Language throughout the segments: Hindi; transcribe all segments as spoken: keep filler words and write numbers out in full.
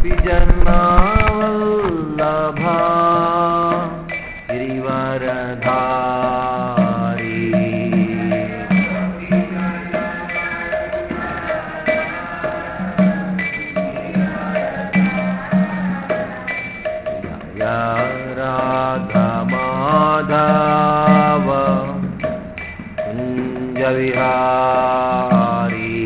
गोपीजन्मावल्लभा गिरिवरधारी राधा माधव कुंज विहारी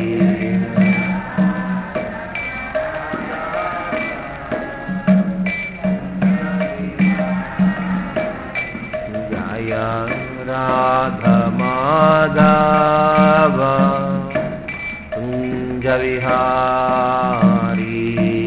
जय राधा माधव कुंज विहारी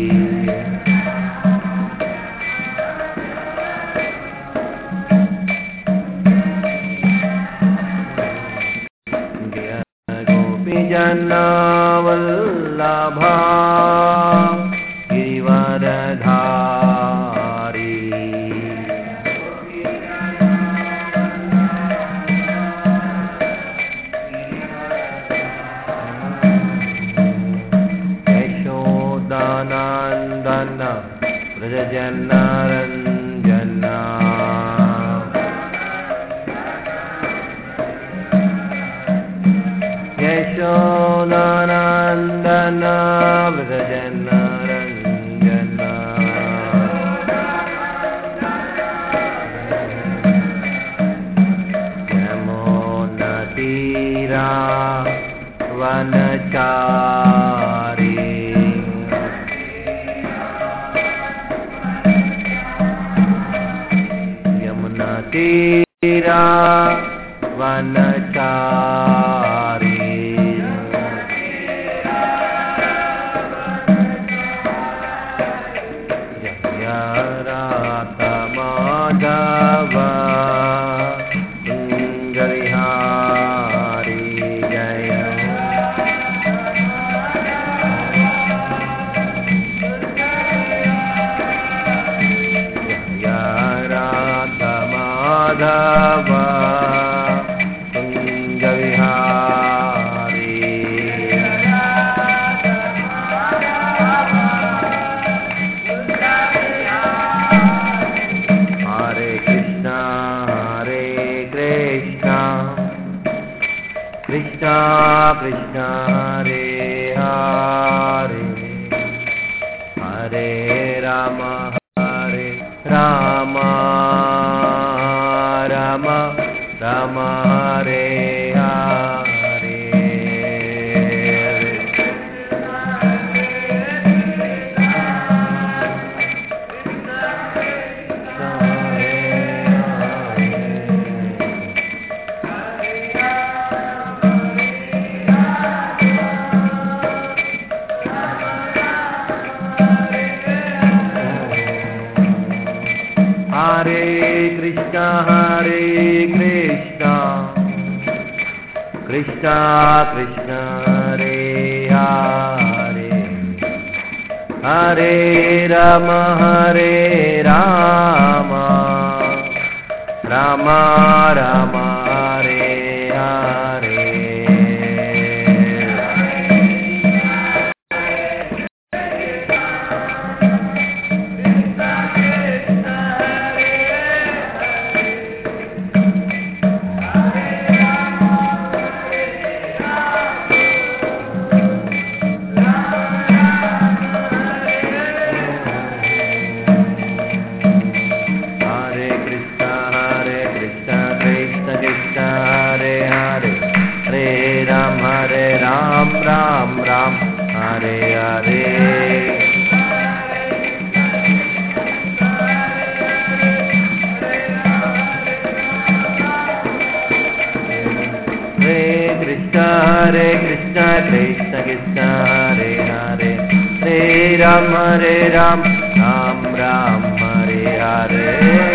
गोपीजनवल्लभा गिरिवरधारी यशोदानन्दन व्रजजनरञ्जन यशोदानन्दन व्रजजनरञ्जन यमुनातीरा वनचारी यमुनातीरा वनचारी राधा माधव कुंज विहारी जय जय राधा माधव कुंज Vihari Krishna Krishna Hare Hare Hare Rama Hare Rama Rama Rama Hare Hare Hare Krishna Hare Krishna Krishna Krishna Hare Hare Hare Rama Hare Rama Rama Rama Hare Hare Ram Ram Ram Hare Hare Hare Krishna Hare Krishna Krishna Krishna Hare Hare Hare Ram Hare Ram Ram Ram Hare Hare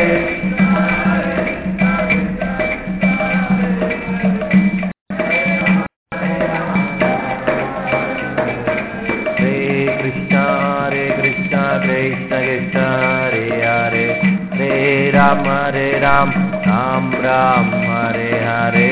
Ram Hare Ram Ram Ram Hare Hare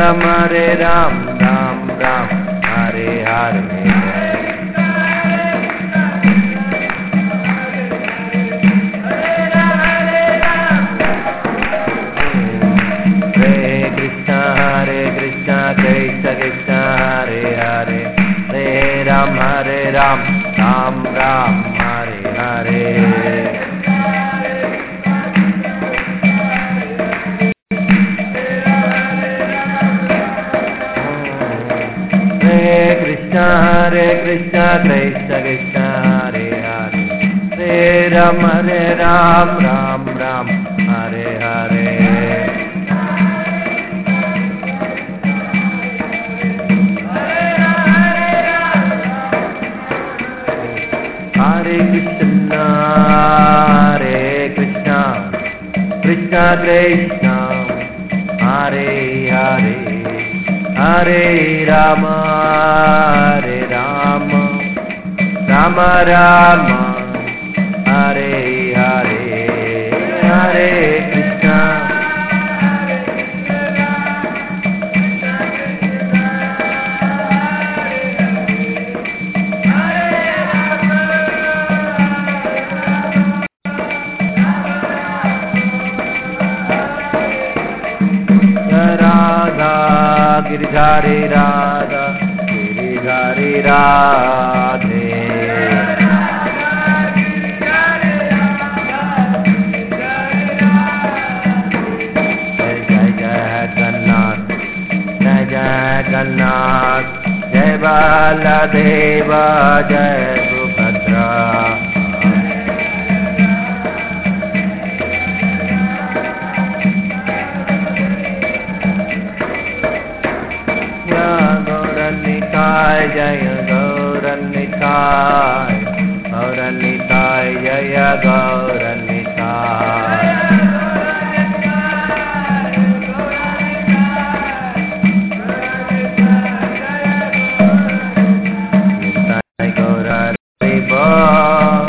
Ram Hare Ram Ram Ram Hare Hare Krishna Krishna Hare Hare Hare Ram Hare Ram Ram Ram Hare Hare Hare Krishna Hare Krishna Krishna Krishna Hare Hare Hare Ram Hare Ram Ram Ram Hare Hare Hare Krishna, Hare Krishna, Krishna Krishna, Hare Hare, Hare Rama, Hare Rama, Rama Rama, Hare Hare, Hare Krishna. Giridhari Radha, Giridhari Radhe. Jai Jai Jagannath, Jai Jagannath, Jai Baladeva, Jai Subhadra. Jaya Gauranitai, Gauranitai, Jaya Gauranitai. Nitai Gaura Haribol,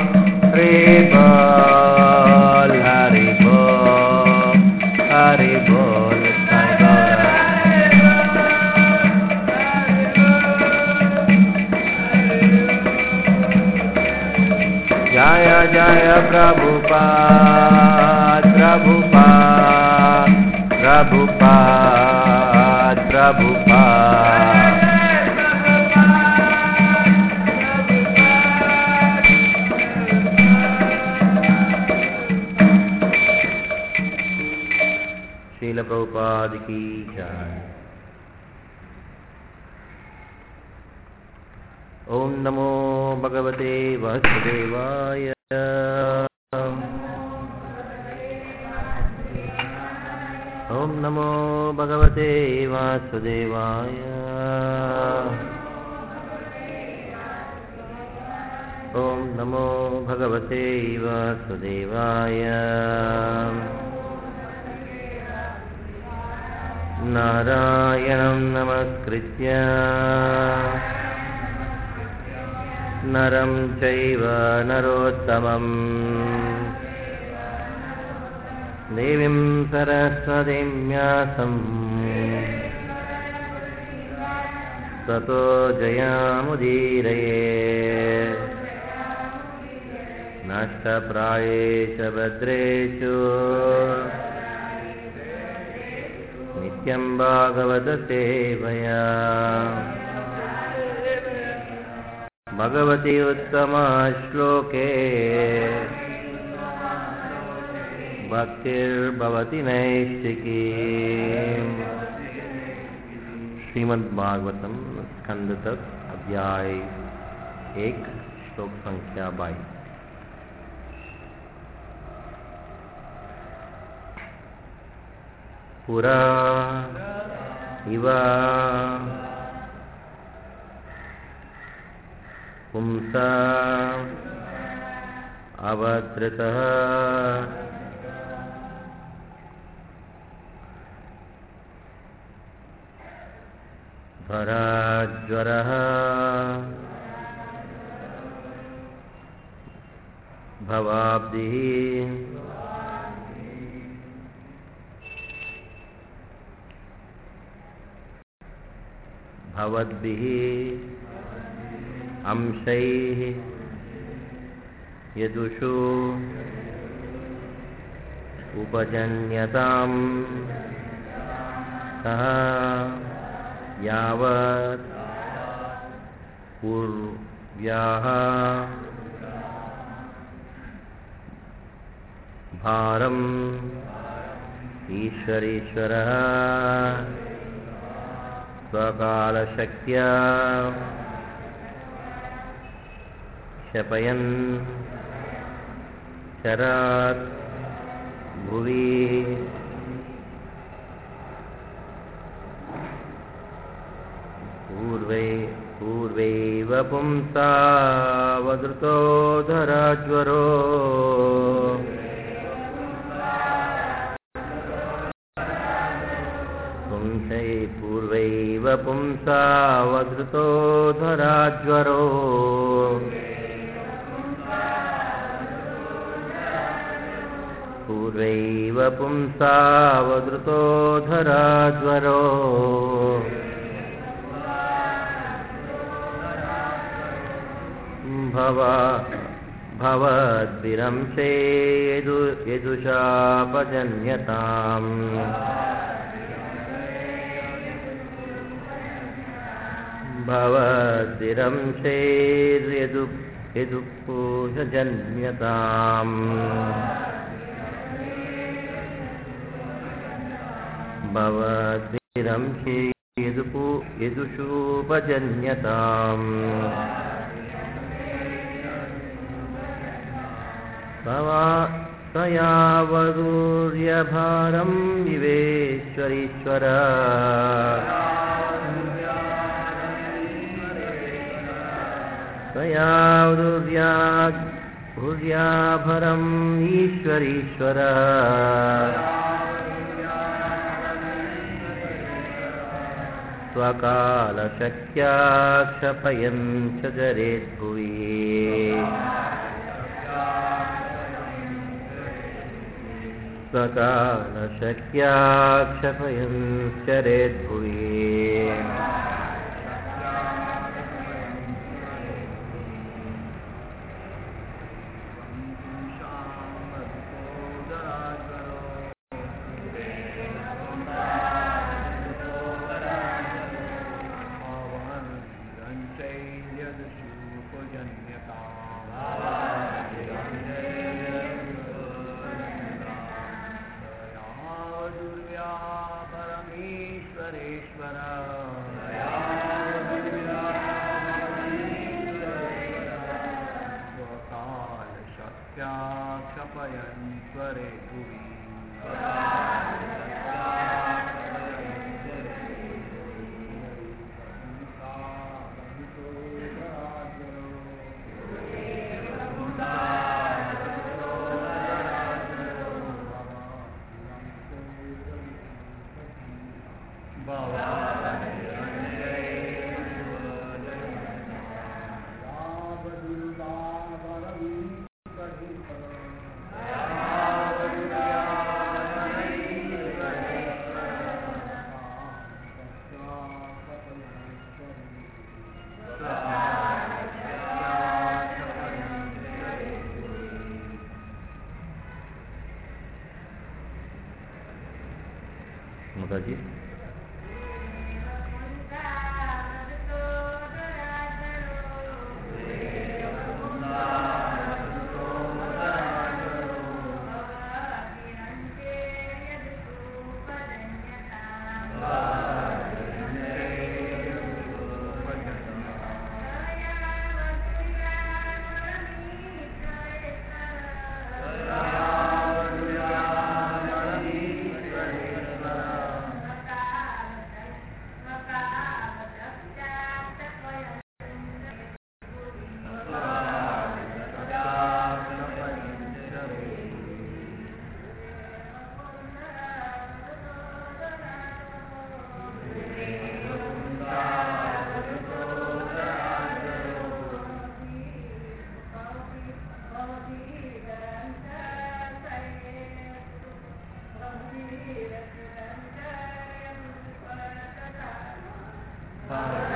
Haribol, Haribol, Haribol, Nitai Gaura. Jaya Jaya Prabhupada, Prabhupada, Prabhupada, Prabhupada. Srila Prabhupada ki jai. Om Namo Bhagavate Vasudevaya. Om Namo Bhagavate Vasudevaya. Om Namo Bhagavate Vasudevaya. Narayanam Namaskritya Naram Chaiva Narottamam Devim Saraswatim Vyasam Tato Jayamudiraye Nashta Prayesha Bhadreshu Nityam Bhagavata Sevaya Bhagavati Uttama Shloke Bhaktir Bhavati Naistiki. Srimad Bhagavatam स्कंद तक अध्याय एक श्लोक संख्या बाईस. पुरा इवा पुंसा अवधृतः धराज्वरः भवाब्धिः भवद्भिः अंशैः यदुषु उपजन्यताम् सः यावत् पूर्व्याः भारम् ईश्वरेश्वरः स्वकालशक्त्या क्षपयन् चरात् भुवि पूर्वे पूर्वैव पुंसावदृतो धराज्वरो पुंसै पूर्वैव पुंसावदृतो धराज्वरो पूर्वैव पुंसावदृतो धराज्वरो भवा भवद्भिरंशे यदु यदुषापजन्यताम् भवद्भिरंशे यदु यदुपूजन्यताम् भवद्भिरंशे यदुपू यदुषूपजन्यताम् तयावदूर्यभारं विवेश्वरीश्वर तयावदूर्याभरम् ईश्वरीश्वर स्वकालशक्त्या क्षपयन् च जरेद्भुवि स्वकालशक्त्या क्षपयन् चरेद्भुवि जी Bye.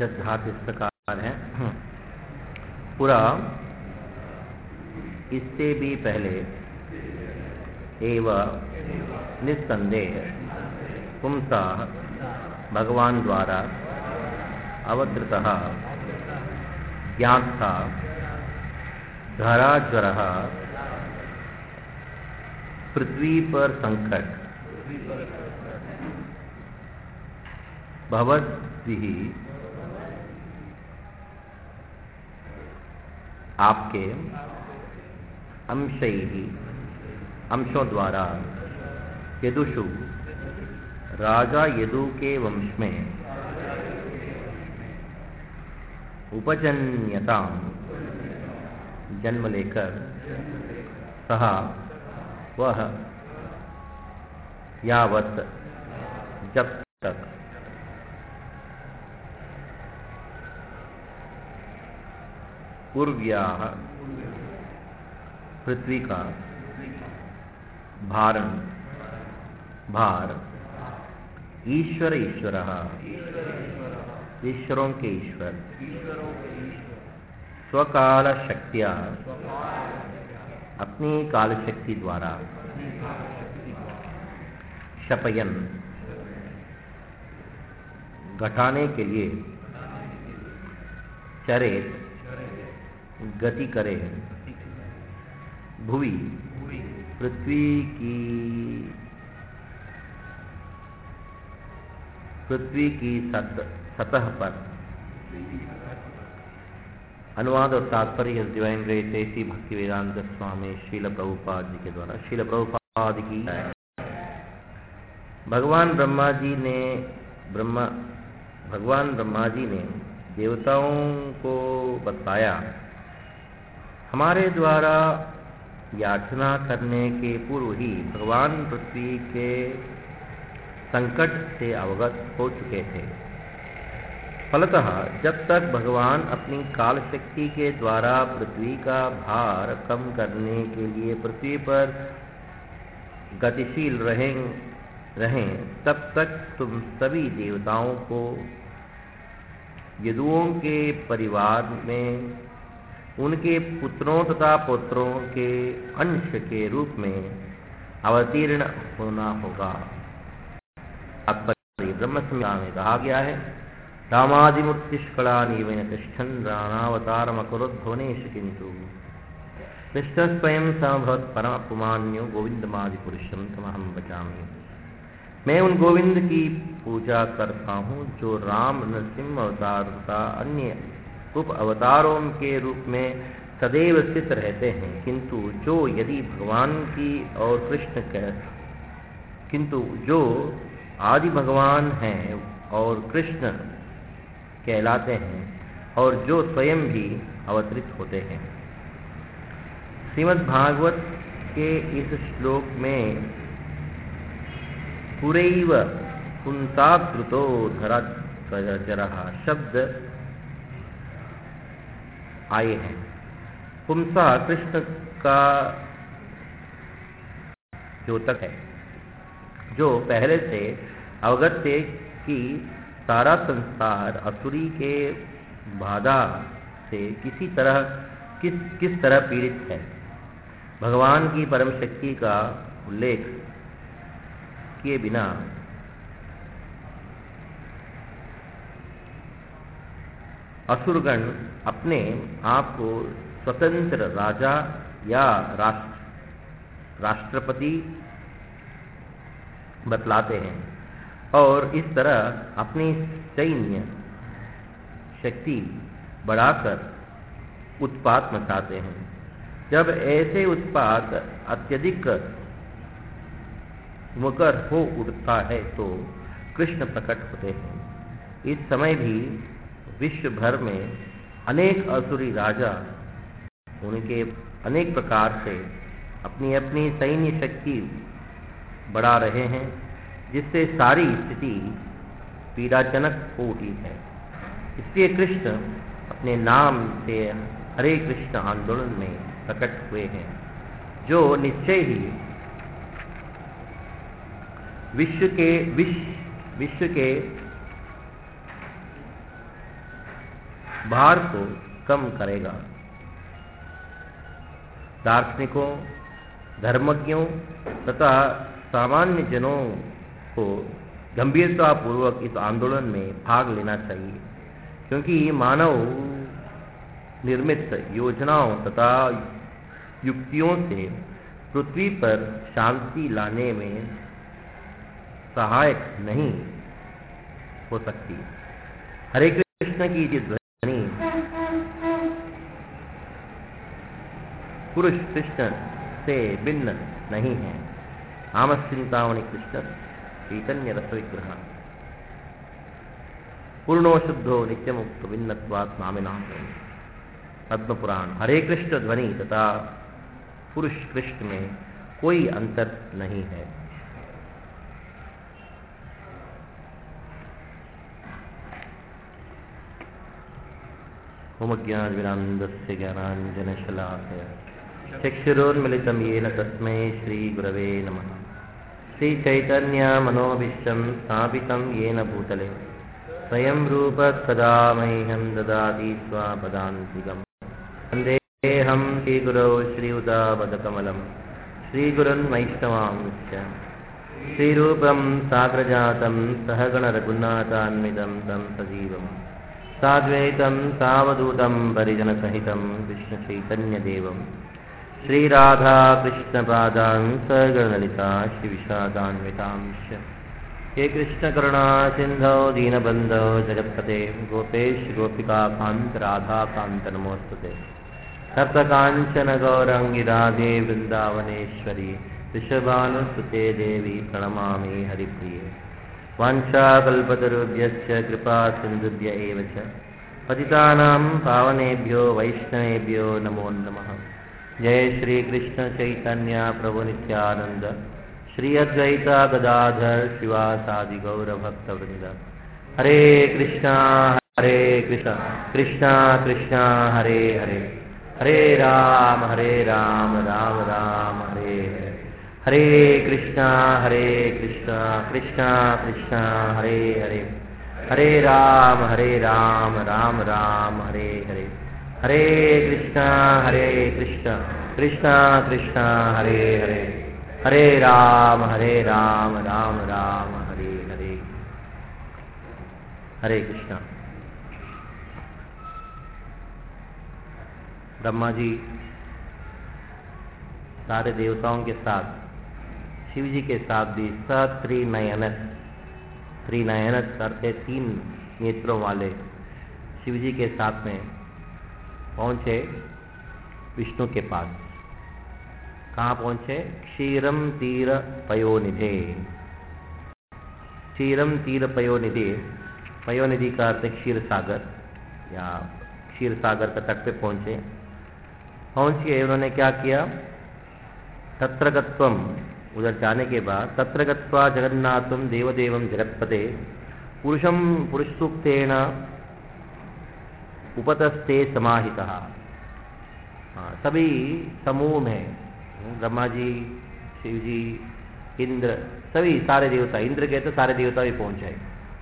सिद्धांत इस प्रकार है। पूरा इससे भी पहले एवं निस्संदेह पुंसः भगवान द्वारा अवतृतः ज्ञाता धराज्वरः पृथ्वी पर संकट भवद्भिः आपके अंशैः अंशों द्वारा यदुषु राजा यदु के वंश में उपजन्यता जन्म लेकर सह वह यावत जब तक पूर्व्याः पृथ्वी का भारण भार ईश्वर ईश्वरः ईश्वरों के ईश्वर स्वकाल शक्तिया अपनी काल शक्ति द्वारा शपयन घटाने के लिए चरेत गति करे भुवि पृथ्वी की पृथ्वी की सत, सतह पर। अनुवाद और तात्पर्य डिवाइन ग्रेस एसी भक्ति वेदांत स्वामी श्रील प्रभुपाद जी के द्वारा। श्रील प्रभुपाद की भगवान ब्रह्मा जी ने ब्रह्मा भगवान ब्रह्मा जी ने देवताओं को बताया, हमारे द्वारा याचना करने के पूर्व ही भगवान पृथ्वी के संकट से अवगत हो चुके थे। फलतः जब तक भगवान अपनी काल शक्ति के द्वारा पृथ्वी का भार कम करने के लिए पृथ्वी पर गतिशील रहें रहें तब तक तुम सभी देवताओं को यदुओं के परिवार में उनके पुत्रों तथा पुत्रों के अंश के रूप में अवतीर्ण होना होगा। ब्रह्म संहिता में कहा गया है, रामादिमूर्तिष्कला नीवेन तिष्ठन् राणावतारमकुरुद्भुवनेश किन्तु तिष्ठः स्वयं समभवत् परमपुमान्यो गोविंदमादिपुरुषं तमहं भजामि। मैं उन गोविंद की पूजा करता हूँ जो राम नरसिंह अवतार तथा अन्य उप अवतारों के रूप में सदैव स्थित रहते हैं, किंतु जो यदि भगवान की और कृष्ण कह किंतु जो आदि भगवान हैं और कृष्ण कहलाते हैं और जो स्वयं भी अवतरित होते हैं। श्रीमद् भागवत के इस श्लोक में पुरैव पुंसाकृतो धराज्वरः शब्द आए हैं। पुंसा कृष्ण का द्योतक है, जो पहले से अवगत थे कि सारा संसार असुरी के बाधा से किसी तरह किस किस तरह पीड़ित है। भगवान की परम शक्ति का उल्लेख किए बिना असुरगण अपने आप को स्वतंत्र राजा या राष्ट्र राष्ट्रपति बतलाते हैं और इस तरह अपनी सैन्य शक्ति बढ़ाकर उत्पात मचाते हैं। जब ऐसे उत्पात अत्यधिक मुकर हो उठता है तो कृष्ण प्रकट होते हैं। इस समय भी विश्व भर में अनेक असुरी राजा उनके अनेक प्रकार से अपनी अपनी सैन्य शक्ति बढ़ा रहे हैं, जिससे सारी स्थिति पीड़ाजनक हो उठी है। इसलिए कृष्ण अपने नाम से हरे कृष्ण आंदोलन में प्रकट हुए हैं, जो निश्चय ही विश्व के विश्व विश्व के भार को कम करेगा। दार्शनिकों, धर्मज्ञों तथा सामान्य जनों को गंभीरतापूर्वक इस आंदोलन में भाग लेना चाहिए, क्योंकि मानव निर्मित योजनाओं तथा युक्तियों से पृथ्वी पर शांति लाने में सहायक नहीं हो सकती। हरे कृष्ण की ये ध्वनि पुरुष कृष्ण से भिन्न नहीं है। आमश्चिंतामणि कृष्ण चैतन्य रस विग्रह पूर्णो शुद्धो नित्यमुक्त भिन्नत्वात् नामिनां पद्म पुराण। हरे कृष्ण ध्वनि तथा पुरुष कृष्ण में कोई अंतर नहीं है। ओम ज्ञानविरान्दस्य ज्ञानाञ्जनशलाकया चक्षुरोन्मिलितं येन तस्मै श्रीगुरवे नमः। श्रीचैतन्यमनोभीष्टं स्थापितं येन भूतले स्वयं रूप सदा मह्यं ददाति स्वापदान्तिकम्। वन्देऽहं श्रीगुरौ श्रीयुतापदकमलं श्रीगुरुन् वैष्णवांश्च श्रीरूपं साग्रजातं सहगणरघुनाथान्वितं तं सजीवम् साद्वैतं सावधूतं परिजनसहितं कृष्णचैतन्यदेवं श्रीराधा कृष्णपादान् सगणललिता श्रीविशाखान्वितांश्च। हे कृष्णकरुणा सिन्धौ दीनबन्धो जगत्पते गोपेश गोपिकान्त राधाकान्त नमोस्तुते। सप्तकाञ्चन गौराङ्गी राधे वृन्दावनेश्वरी वृषभानुसुते देवी प्रणमामि हरिप्रिये। वाञ्छाकल्पतरुभ्यश्च कृपा सिन्धुभ्य एव च पतितानां पावनेभ्यो वैष्णवेभ्यो नमो नमः। जय श्री कृष्ण चैतन्य प्रभु नित्यानंद श्री अद्वैता गदाधर शिवासादि गौर भक्तवृंद। हरे कृष्णा हरे कृष्णा कृष्णा कृष्णा हरे हरे हरे राम हरे राम राम राम हरे हरे। हरे कृष्णा हरे कृष्णा कृष्णा कृष्णा हरे हरे हरे राम हरे राम राम राम हरे हरे। हरे कृष्णा हरे कृष्णा कृष्णा कृष्णा हरे हरे हरे राम हरे राम राम राम हरे हरे। हरे कृष्णा। ब्रह्मा जी सारे देवताओं के साथ शिव जी के साथ भी सत्रिनयन त्रिनयन करते तीन नेत्रों वाले शिव जी के साथ में पहुंचे विष्णु के पास। कहाँ पहुंचे? क्षीरम तीर पयोनिधे। क्षीरम तीर पयोनिधि, पयोनिधि का अर्थ क्षीर सागर या क्षीर सागर का तट पे पहुंचे। पहुंच के उन्होंने क्या किया? तत्र गत्वम, उधर जाने के बाद तत्र गत्वा जगन्नाथम देवदेवम जगत्पते पुरुषम पुरुष सूक्तेन उपतस्ते समाहितः। सभी समूह में ब्रह्मा जी, शिव जी, इंद्र, सभी सारे देवता, इंद्र कहते सारे देवता भी पहुंचे।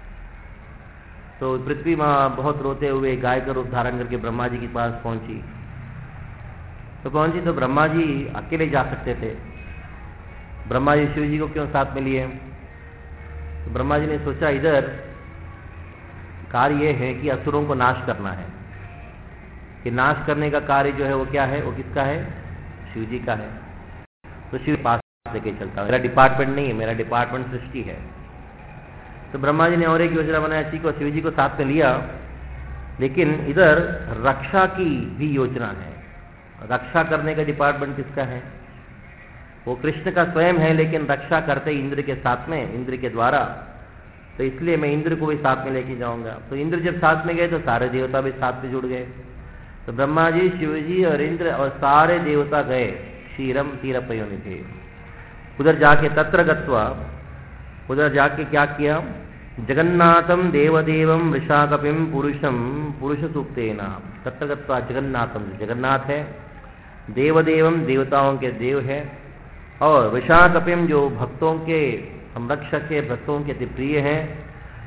तो पृथ्वी माँ बहुत रोते हुए गाय का रूप धारण करके ब्रह्मा जी के पास पहुंची। तो पहुंची तो ब्रह्मा जी अकेले जा सकते थे। ब्रह्मा जी शिव जी को क्यों साथ में लिए? तो ब्रह्मा जी ने सोचा इधर कार्य यह है कि असुरों को नाश करना है, कि नाश करने का कार्य जो है वो क्या है? वो किसका है? शिव जी का है। तो शिव पास लेके चलता, मेरा डिपार्टमेंट नहीं है, मेरा डिपार्टमेंट सृष्टि है। तो ब्रह्मा जी ने और एक योजना बनाया, शिव को शिव जी को साथ में लिया, लेकिन इधर रक्षा की भी योजना है। रक्षा करने का डिपार्टमेंट किसका है? वो कृष्ण का स्वयं है, लेकिन रक्षा करते इंद्र के साथ में, इंद्र के द्वारा। तो इसलिए मैं इंद्र को भी साथ में लेके जाऊंगा। तो इंद्र जब साथ में गए तो सारे देवता भी साथ में जुड़ गए। तो ब्रह्मा जी, शिव जी और इंद्र और सारे देवता गए क्षीरम तीरपयोनिधे। उधर जाके तत्र गत्वा, उधर जाके क्या किया? जगन्नाथम देवदेवम वृषाकपिम पुरुषम पुरुष सूक्तेन। तत्र गत्वा जगन्नाथम, जगन्नाथ है, देवदेवम देवताओं के देव है, और वृषाकपिम जो भक्तों के संरक्षक के, भक्तों के अति प्रिय है,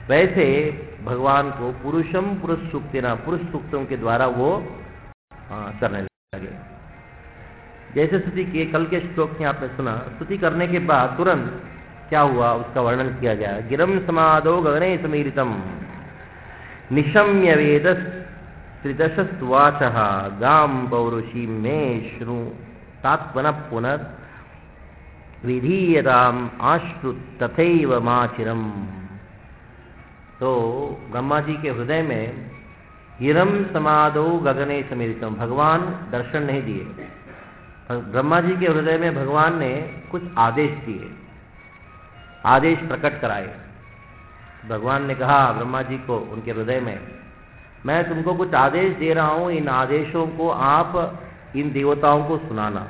वैसे भगवान को पुरुषम पुरुष सूक्तेना, पुरुष सूक्तों के द्वारा वो करने लगे। जैसे स्तुति किए, कल के श्लोक में आपने सुना, स्तुति करने के बाद तुरंत क्या हुआ उसका वर्णन किया गया। गिरम समादो गगने समीरितम निशम्य वेद त्रिदशस्वाचः गाम पौरुषी मे श्रु तात्मन पुनर् विधीयताम आश्रुत तथैव माचिरम। तो ब्रह्मा जी के हृदय में गिरम समादो गगने समीरितम, भगवान दर्शन नहीं दिए। ब्रह्मा जी के हृदय में भगवान ने कुछ आदेश दिए, आदेश प्रकट कराए। भगवान ने कहा ब्रह्मा जी को उनके हृदय में, मैं तुमको कुछ आदेश दे रहा हूं, इन आदेशों को आप इन देवताओं को सुनाना।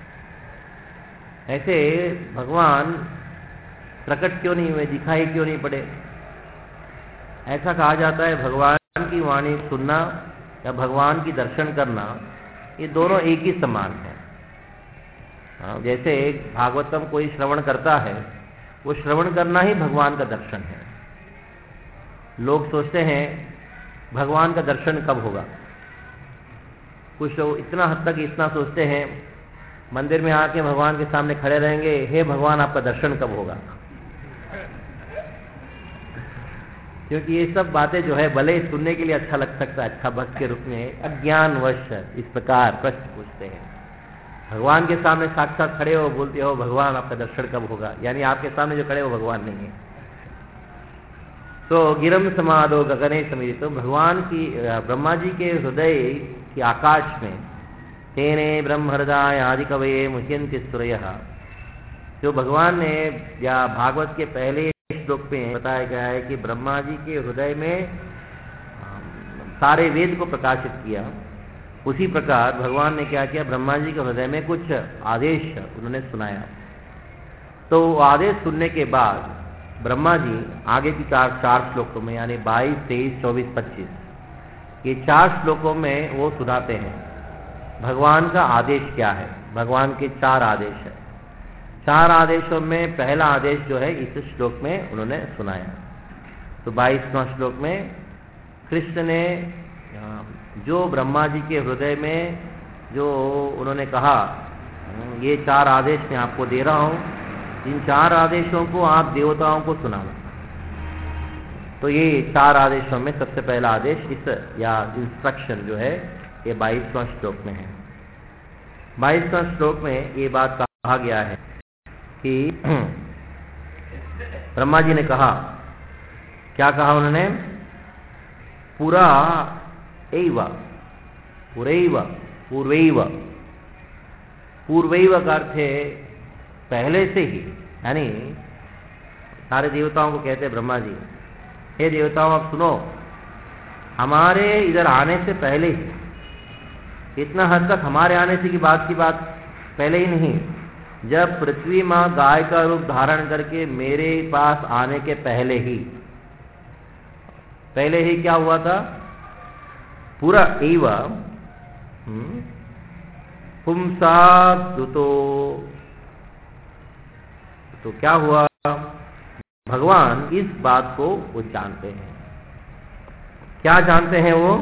ऐसे भगवान प्रकट क्यों नहीं हुए, दिखाई क्यों नहीं पड़े? ऐसा कहा जाता है भगवान की वाणी सुनना या भगवान की दर्शन करना, ये दोनों एक ही समान है। जैसे भागवतम कोई श्रवण करता है, वो श्रवण करना ही भगवान का दर्शन है। लोग सोचते हैं भगवान का दर्शन कब होगा। कुछ लोग इतना हद तक इतना सोचते हैं, मंदिर में आके भगवान के सामने खड़े रहेंगे, हे भगवान आपका दर्शन कब होगा। क्योंकि ये सब बातें जो है भले ही सुनने के लिए अच्छा लग सकता है, अच्छा भक्त के रूप में, अज्ञानवश इस प्रकार प्रश्न पूछते हैं। भगवान के सामने साक्षात खड़े हो, बोलते हो भगवान आपका दर्शन कब होगा, यानी आपके सामने जो खड़े हो भगवान नहीं है। तो गिरम समादो गगने समीरित, तो भगवान की ब्रह्मा जी के हृदय की आकाश में तेने ब्रह्म हृदय आदि कवये मुह्यन्ति सूरयः, जो भगवान ने या भागवत के पहले श्लोक में बताया गया है कि ब्रह्मा जी के हृदय में सारे वेद को प्रकाशित किया, उसी प्रकार भगवान ने क्या किया, ब्रह्मा जी के हृदय में कुछ आदेश उन्होंने सुनाया। तो आदेश सुनने के बाद ब्रह्मा जी आगे की चार चार श्लोकों में, यानी बाईस, तेईस, चौबीस, पच्चीस, ये चार श्लोकों में वो सुनाते हैं भगवान का आदेश क्या है। भगवान के चार आदेश है। चार आदेशों में पहला आदेश जो है इस श्लोक में उन्होंने सुनाया। तो बाईसवां श्लोक में कृष्ण ने जो ब्रह्मा जी के हृदय में जो उन्होंने कहा, ये चार आदेश मैं आपको दे रहा हूं, इन चार आदेशों को आप देवताओं को सुनाना। तो ये चार आदेशों में सबसे पहला आदेश इस या इंस्ट्रक्शन जो है ये बाईसवां श्लोक में है। बाईसवां श्लोक में ये बात कहा गया है कि ब्रह्मा जी ने कहा, क्या कहा उन्होंने, पुरा एव, पुरैव, पूर्वैव। पूर्वैव का अर्थ है पहले से ही, यानी सारे देवताओं को कहते हैं ब्रह्मा जी, हे देवताओं आप सुनो, हमारे इधर आने से पहले ही, इतना हद तक हमारे आने से की बात की बात पहले ही नहीं, जब पृथ्वी माँ गाय का रूप धारण करके मेरे पास आने के पहले ही, पहले ही क्या हुआ था, पूरा एव पुंसा दुतो। तो क्या हुआ, भगवान इस बात को वो जानते हैं। क्या जानते हैं वो,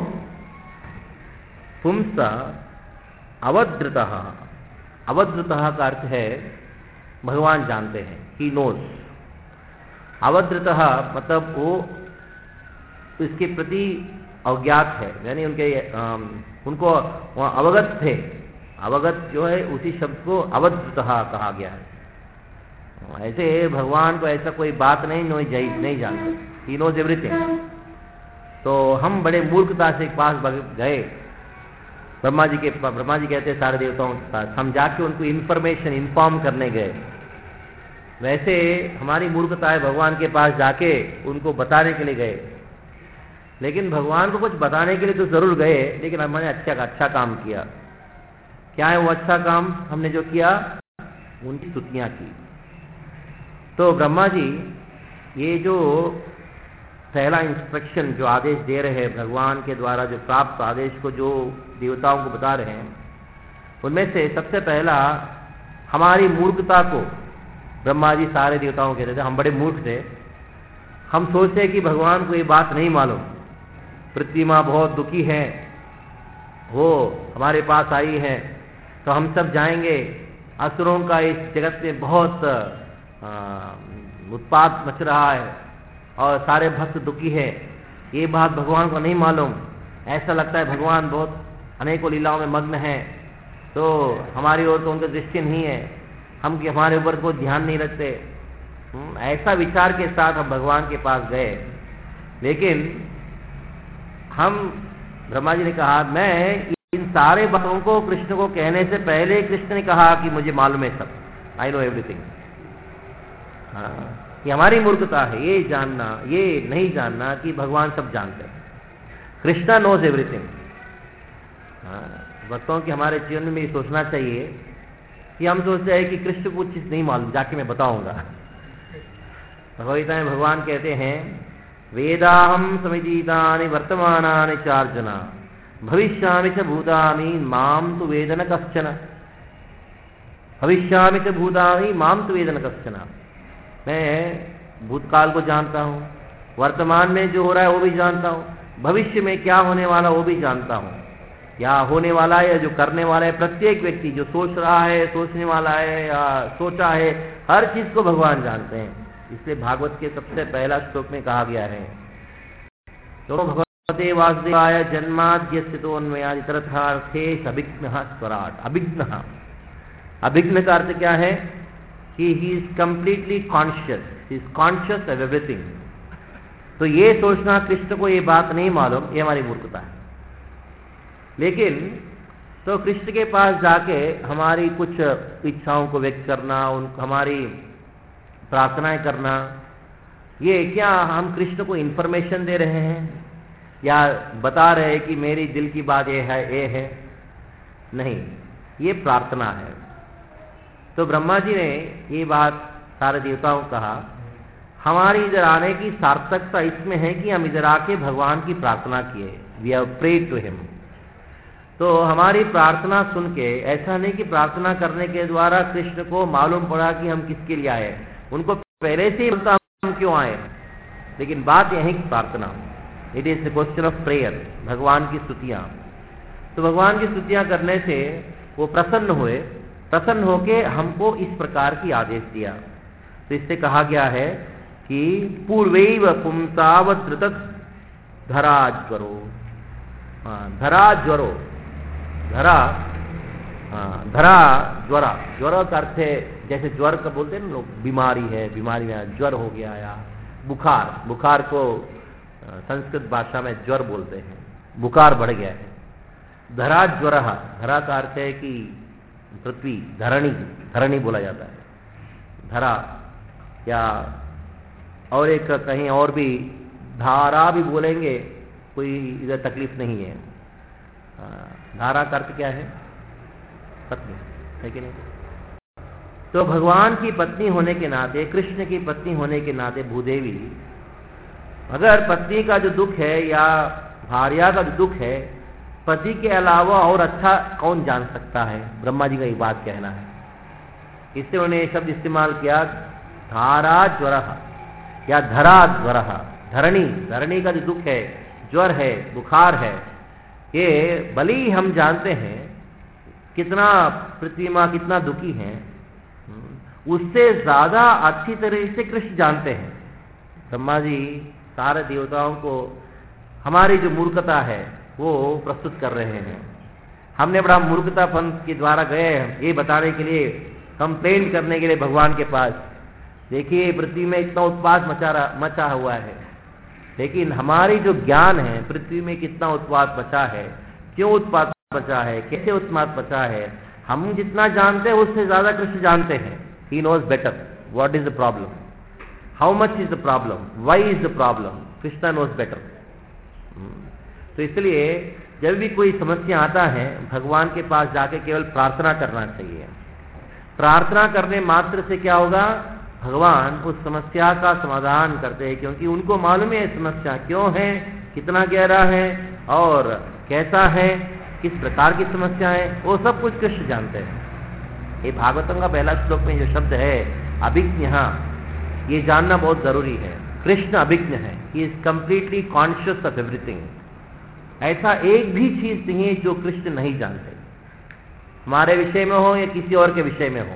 पुंसा अवधृतः, अवधृतः का अर्थ है भगवान जानते हैं, ही नोज। अवधृतः मतलब वो इसके प्रति अज्ञात है, यानी उनके आ, उनको अवगत थे। अवगत जो है उसी शब्द को अवधृतः कहा गया है। ऐसे भगवान को ऐसा कोई बात नहीं नहीं, नहीं जानते, ही नोज एवरीथिंग। तो हम बड़े मूर्खता से पास गए ब्रह्मा जी के, ब्रह्मा जी कहते हैं सारे देवताओं के पास, हम जाके उनको इन्फॉर्मेशन इन्फॉर्म करने गए। वैसे हमारी मूर्खता है, भगवान के पास जाके उनको बताने के लिए गए, लेकिन भगवान को कुछ बताने के लिए तो जरूर गए, लेकिन हमने अच्छा का अच्छा काम किया। क्या है वो अच्छा काम हमने जो किया, उनकी स्तुतियां की। तो ब्रह्मा जी ये जो पहला इंस्ट्रक्शन जो आदेश दे रहे हैं, भगवान के द्वारा जो प्राप्त आदेश को जो देवताओं को बता रहे हैं, उनमें से सबसे पहला हमारी मूर्खता को ब्रह्मा जी सारे देवताओं कहते थे, हम बड़े मूर्ख थे, हम सोचते हैं कि भगवान को ये बात नहीं मालूम, पृथ्वी माँ बहुत दुखी है, वो हमारे पास आई है तो हम सब जाएंगे, असुरों का इस जगत में बहुत उत्पात मच रहा है और सारे भक्त दुखी है, ये बात भगवान को नहीं मालूम। ऐसा लगता है भगवान बहुत अनेकों लीलाओं में मग्न है, तो हमारी ओर तो उनकी दृष्टि नहीं है, हम कि हमारे ऊपर कोई ध्यान नहीं रखते। ऐसा विचार के साथ हम भगवान के पास गए, लेकिन हम ब्रह्मा जी ने कहा मैं इन सारे बातों को कृष्ण को कहने से पहले कृष्ण ने कहा कि मुझे मालूम है सब, आई नो एवरीथिंग। हाँ, ये हमारी मूर्खता है ये जानना, ये नहीं जानना कि भगवान सब जानते हैं। Krishna knows everything. भक्तों की हमारे जीवन में ये सोचना चाहिए कि हम सोचते हैं कि कृष्ण को चीज नहीं मालूम, जाके मैं बताऊंगा। भगवद्गीता में भगवान कहते हैं वेदाहम समितीतानि वर्तमानानि चार्जुन भविष्यामि च भूतानि माम तु वेद न कश्चन। भविष्यामि च भूतानि माम तु वेद न कश्चन। मैं भूतकाल को जानता हूँ, वर्तमान में जो हो रहा है वो भी जानता हूँ, भविष्य में क्या होने वाला वो भी जानता हूँ। या होने वाला है या जो करने वाला है, प्रत्येक व्यक्ति जो सोच रहा है, सोचने वाला है या सोचा है, हर चीज को भगवान जानते हैं। इसलिए भागवत के सबसे पहला श्लोक में कहा गया है तो भगवते वासुदेवाय जन्माद्यस्य तोन्मयादितरथार्थे अभिघ्नः स्वराट। अभिघ्न, अभिघ्न का अर्थ क्या है कि he is completely conscious, he is conscious of everything. तो ये सोचना कृष्ण को ये बात नहीं मालूम, ये हमारी मूर्खता है। लेकिन तो कृष्ण के पास जाके हमारी कुछ इच्छाओं को व्यक्त करना, उन हमारी प्रार्थनाएं करना, ये क्या हम कृष्ण को इन्फॉर्मेशन दे रहे हैं या बता रहे हैं कि मेरी दिल की बात ये है ये है? नहीं, ये प्रार्थना है। तो ब्रह्मा जी ने ये बात सारे देवताओं को कहा, हमारी इधर आने की सार्थकता इसमें है कि हम इधर आके भगवान की प्रार्थना किए, we have prayed to him. तो हमारी प्रार्थना सुन के ऐसा नहीं कि प्रार्थना करने के द्वारा कृष्ण को मालूम पड़ा कि हम किसके लिए आए, उनको पहले से ही पता हम क्यों आए, लेकिन बात यह है कि प्रार्थना, it is the question of prayer, भगवान की स्तुतियां। तो भगवान की स्तुतियां करने से वो प्रसन्न हुए, प्रसन्न होके हमको इस प्रकार की आदेश दिया। तो इससे कहा गया है कि पूर्वैव पुंसावधृत धराज्वरो। धराज्वरो, धरा, हाँ, धरा ज्वरा, ज्वर का अर्थ है जैसे ज्वर का बोलते हैं ना लोग, बीमारी है, बीमारी में ज्वर हो गया, या बुखार, बुखार को संस्कृत भाषा में ज्वर बोलते हैं, बुखार बढ़ गया है। धरा ज्वर, धरा का अर्थ है कि पृथ्वी, धरणी, धरणी बोला जाता है, धरा, या और एक कहीं और भी धारा भी बोलेंगे, कोई इधर तकलीफ नहीं है। धारा का अर्थ क्या है? पत्नी है कि नहीं? तो भगवान की पत्नी होने के नाते, कृष्ण की पत्नी होने के नाते भूदेवी, अगर पत्नी का जो दुख है या भार्या का जो दुख है, पति के अलावा और अच्छा कौन जान सकता है? ब्रह्मा जी का ये बात कहना है। इससे उन्हें शब्द इस्तेमाल किया धारा ज्वर या धरा ज्वर। धरणी, धरणी का जो दुख है, ज्वर है, बुखार है, ये भली हम जानते हैं कितना पृथ्वी माँ कितना दुखी है, उससे ज्यादा अच्छी तरह से कृष्ण जानते हैं। ब्रह्मा जी सारे देवताओं को हमारी जो मूर्खता है वो प्रस्तुत कर रहे हैं। हमने बड़ा मूर्खतापन के द्वारा गए ये बताने के लिए, कंप्लेंट करने के लिए भगवान के पास, देखिए पृथ्वी में इतना उत्पात मचा रहा मचा हुआ है, लेकिन हमारी जो ज्ञान है पृथ्वी में कितना उत्पात बचा है, क्यों उत्पात बचा है, कैसे उत्पात बचा है, हम जितना जानते हैं उससे ज्यादा कृष्ण जानते हैं। He knows better what is the problem, how much is the problem, why is the problem, Krishna knows better. तो इसलिए जब भी कोई समस्या आता है भगवान के पास जाके केवल प्रार्थना करना चाहिए। प्रार्थना करने मात्र से क्या होगा, भगवान उस समस्या का समाधान करते हैं, क्योंकि उनको मालूम है समस्या क्यों है, कितना गहरा है और कैसा है, किस प्रकार की समस्या है, वो सब कुछ कृष्ण जानते हैं। ये भागवतम का पहला श्लोक में जो शब्द है अभिज्ञः, ये जानना बहुत जरूरी है। कृष्ण अभिज्ञ है, he is completely conscious of everything. ऐसा एक भी चीज नहीं है जो कृष्ण नहीं जानते, हमारे विषय में हो या किसी और के विषय में हो।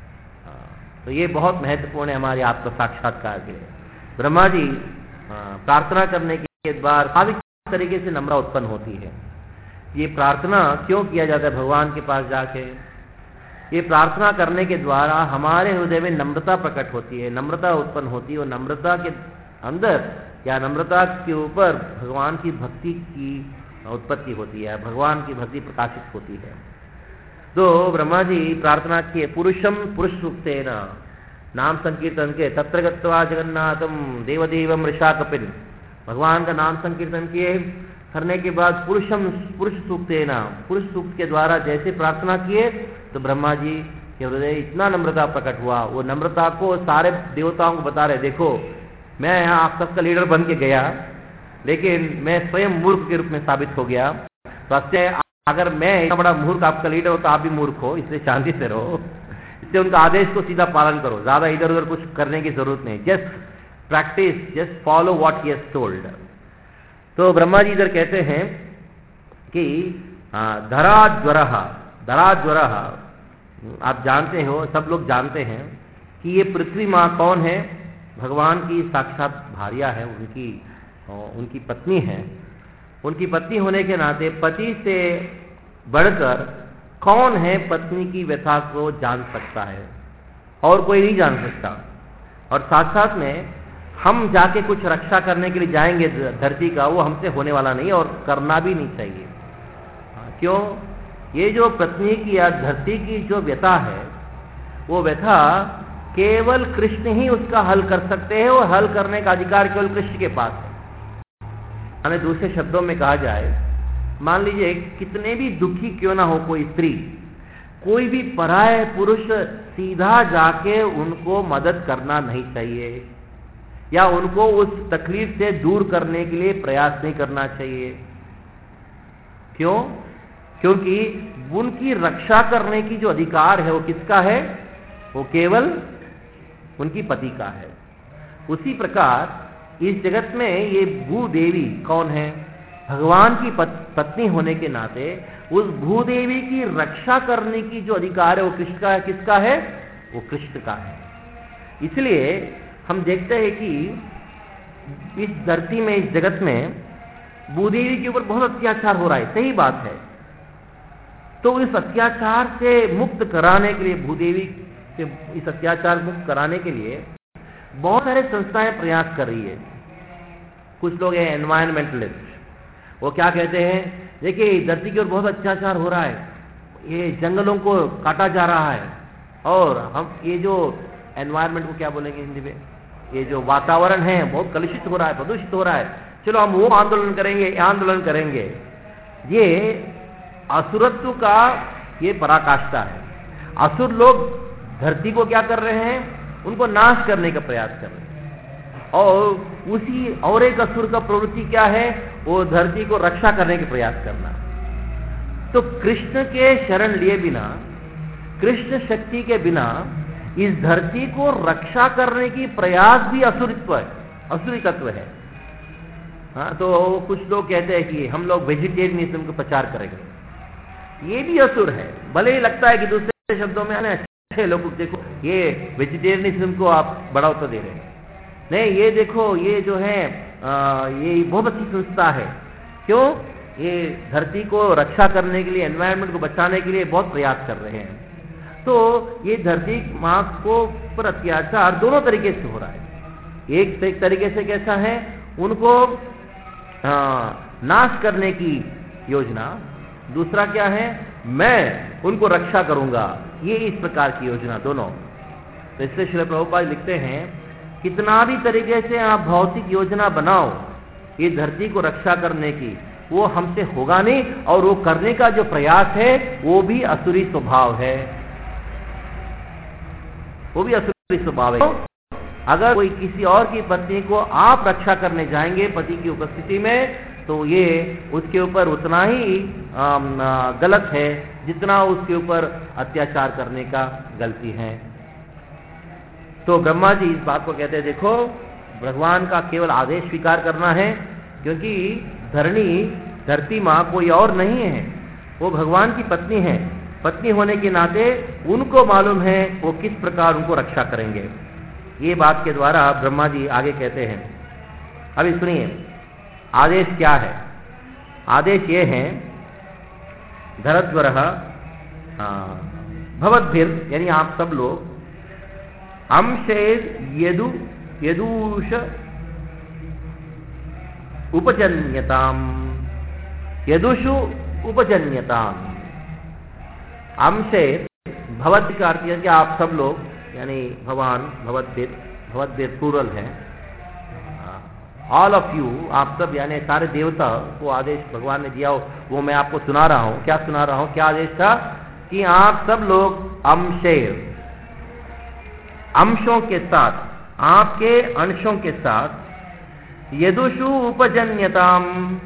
तो ये बहुत महत्वपूर्ण है हमारे आत्म साक्षात्कार के लिए। ब्रह्मा जी प्रार्थना करने के बाद स्वाभाविक तरीके से नम्रता उत्पन्न होती है। ये प्रार्थना क्यों किया जाता है भगवान के पास जाके? ये प्रार्थना करने के द्वारा हमारे हृदय में नम्रता प्रकट होती है, नम्रता उत्पन्न होती है, और नम्रता के अंदर या नम्रता के ऊपर भगवान की भक्ति की उत्पत्ति होती है, भगवान की भक्ति प्रकाशित होती है। तो ब्रह्मा जी प्रार्थना किए, पुरुषम पुरुष सूक्तेन नाम संकीर्तन के, तत्र गत्वा जगन्नाथम देवदेवम ऋषा कपिल, भगवान का नाम संकीर्तन किए, करने के बाद पुरुषम पुरुष सूक्तेन, पुरुष सूक्त के द्वारा जैसे प्रार्थना किए तो ब्रह्मा जी के हृदय इतना नम्रता प्रकट हुआ, वो नम्रता को सारे देवताओं को बता रहे, देखो मैं यहाँ आप सबका लीडर बन के गया, लेकिन मैं स्वयं मूर्ख के रूप में साबित हो गया। तो अगर मैं इतना बड़ा मूर्ख आपका लीडर हो तो आप भी मूर्ख हो, इसलिए शांति से रहो, इसलिए उनका आदेश को सीधा पालन करो, ज्यादा इधर उधर कुछ करने की जरूरत नहीं, just practice, just follow what he has told. तो ब्रह्मा जी इधर कहते हैं कि धरा ज्वर, धरा ज्वर, आप जानते हो, सब लोग जानते हैं कि ये पृथ्वी माँ कौन है? भगवान की साक्षात भार्या है, उनकी उनकी पत्नी है। उनकी पत्नी होने के नाते पति से बढ़कर कौन है पत्नी की व्यथा को जान सकता है, और कोई नहीं जान सकता। और साथ साथ में हम जाके कुछ रक्षा करने के लिए जाएंगे धरती का, वो हमसे होने वाला नहीं और करना भी नहीं चाहिए। क्यों? ये जो पत्नी की या धरती की जो व्यथा है, वो व्यथा केवल कृष्ण ही उसका हल कर सकते हैं, और हल करने का अधिकार केवल कृष्ण के पास है। हमें दूसरे शब्दों में कहा जाए, मान लीजिए कितने भी दुखी क्यों ना हो कोई स्त्री, कोई भी पराये पुरुष सीधा जाके उनको मदद करना नहीं चाहिए, या उनको उस तकलीफ से दूर करने के लिए प्रयास नहीं करना चाहिए। क्यों? क्योंकि उनकी रक्षा करने की जो अधिकार है वो किसका है? वो केवल उनकी पति का है। उसी प्रकार इस जगत में ये भूदेवी कौन है? भगवान की पत्नी होने के नाते उस भूदेवी की रक्षा करने की जो अधिकार है वो किसका है? किसका है? वो कृष्ण का है। इसलिए हम देखते हैं कि इस धरती में, इस जगत में भूदेवी के ऊपर बहुत अत्याचार हो रहा है, सही बात है। तो इस अत्याचार से मुक्त कराने के लिए, भूदेवी से इस अत्याचार मुक्त कराने के लिए बहुत सारे संस्थाएं प्रयास कर रही है। कुछ लोग हैं एनवायरमेंटलिस्ट, वो क्या कहते हैं, देखिए धरती के ऊपर बहुत अत्याचार हो रहा है, ये जंगलों को काटा जा रहा है, और हम ये जो एनवायरमेंट को क्या बोलेंगे हिंदी में, ये जो वातावरण है बहुत कलुषित हो रहा है, प्रदूषित हो रहा है, चलो हम वो आंदोलन करेंगे, ये आंदोलन करेंगे। ये असुरत्व का ये पराकाष्ठा है। असुर लोग धरती को क्या कर रहे हैं? उनको नाश करने का प्रयास कर रहे हैं, और उसी और एक असुर का प्रवृत्ति क्या है? वो धरती को रक्षा करने के प्रयास करना। तो कृष्ण के शरण लिए बिना, कृष्ण शक्ति के बिना इस धरती को रक्षा करने की प्रयास भी असुरित्व है, असुरी तत्व है। हाँ, तो कुछ लोग कहते हैं कि हम लोग वेजिटेरियनिज्म को प्रचार करेंगे, ये भी असुर है। भले ही लगता है कि दूसरे शब्दों में अच्छे लोग, देखो ये वेजिटेरियनिज्म को आप बढ़ावा दे रहे हैं, नहीं ये देखो ये जो है आ, ये बहुत अच्छी संस्था है। क्यों? ये धरती को रक्षा करने के लिए, एनवायरनमेंट को बचाने के लिए बहुत प्रयास कर रहे हैं। तो ये धरती माँ को पर अत्याचार दोनों तरीके से हो रहा है। एक, एक तरीके से कैसा है, उनको आ, नाश करने की योजना, दूसरा क्या है, मैं उनको रक्षा करूंगा, ये इस प्रकार की योजना दोनों। तो इसलिए श्रील प्रभुपाद लिखते हैं, कितना भी तरीके से आप भौतिक योजना बनाओ ये धरती को रक्षा करने की, वो हमसे होगा नहीं, और वो करने का जो प्रयास है वो भी असुरी स्वभाव है, वो भी असुरी स्वभाव है। अगर कोई किसी और की पत्नी को आप रक्षा करने जाएंगे पति की उपस्थिति में, तो ये उसके ऊपर उतना ही गलत है जितना उसके ऊपर अत्याचार करने का गलती है। तो ब्रह्मा जी इस बात को कहते हैं, देखो भगवान का केवल आदेश स्वीकार करना है, क्योंकि धरणी धरती माँ कोई और नहीं है, वो भगवान की पत्नी है। पत्नी होने के नाते उनको मालूम है वो किस प्रकार उनको रक्षा करेंगे। ये बात के द्वारा ब्रह्मा जी आगे कहते हैं। अभी सुनिए आदेश क्या है। आदेश ये है, धरद्वरः भवद्भिर, यानी आप सब लोग, अंशेद यदु यदूष उपजन्यताम, यदुषु उपजन्यताम। अंशेद भवद् का अर्थ है कि आप सब लोग, यानी भगवान, भवद्भिर, भवद्भिर प्लूरल है, ऑल ऑफ यू, आप सब, यानी सारे देवता को आदेश भगवान ने दिया हो, वो मैं आपको सुना रहा हूं। क्या सुना रहा हूं? क्या आदेश था? कि आप सब लोग अंशेर, अंशों के साथ, आपके अंशों के साथ, यदुषु उपजन्यताम,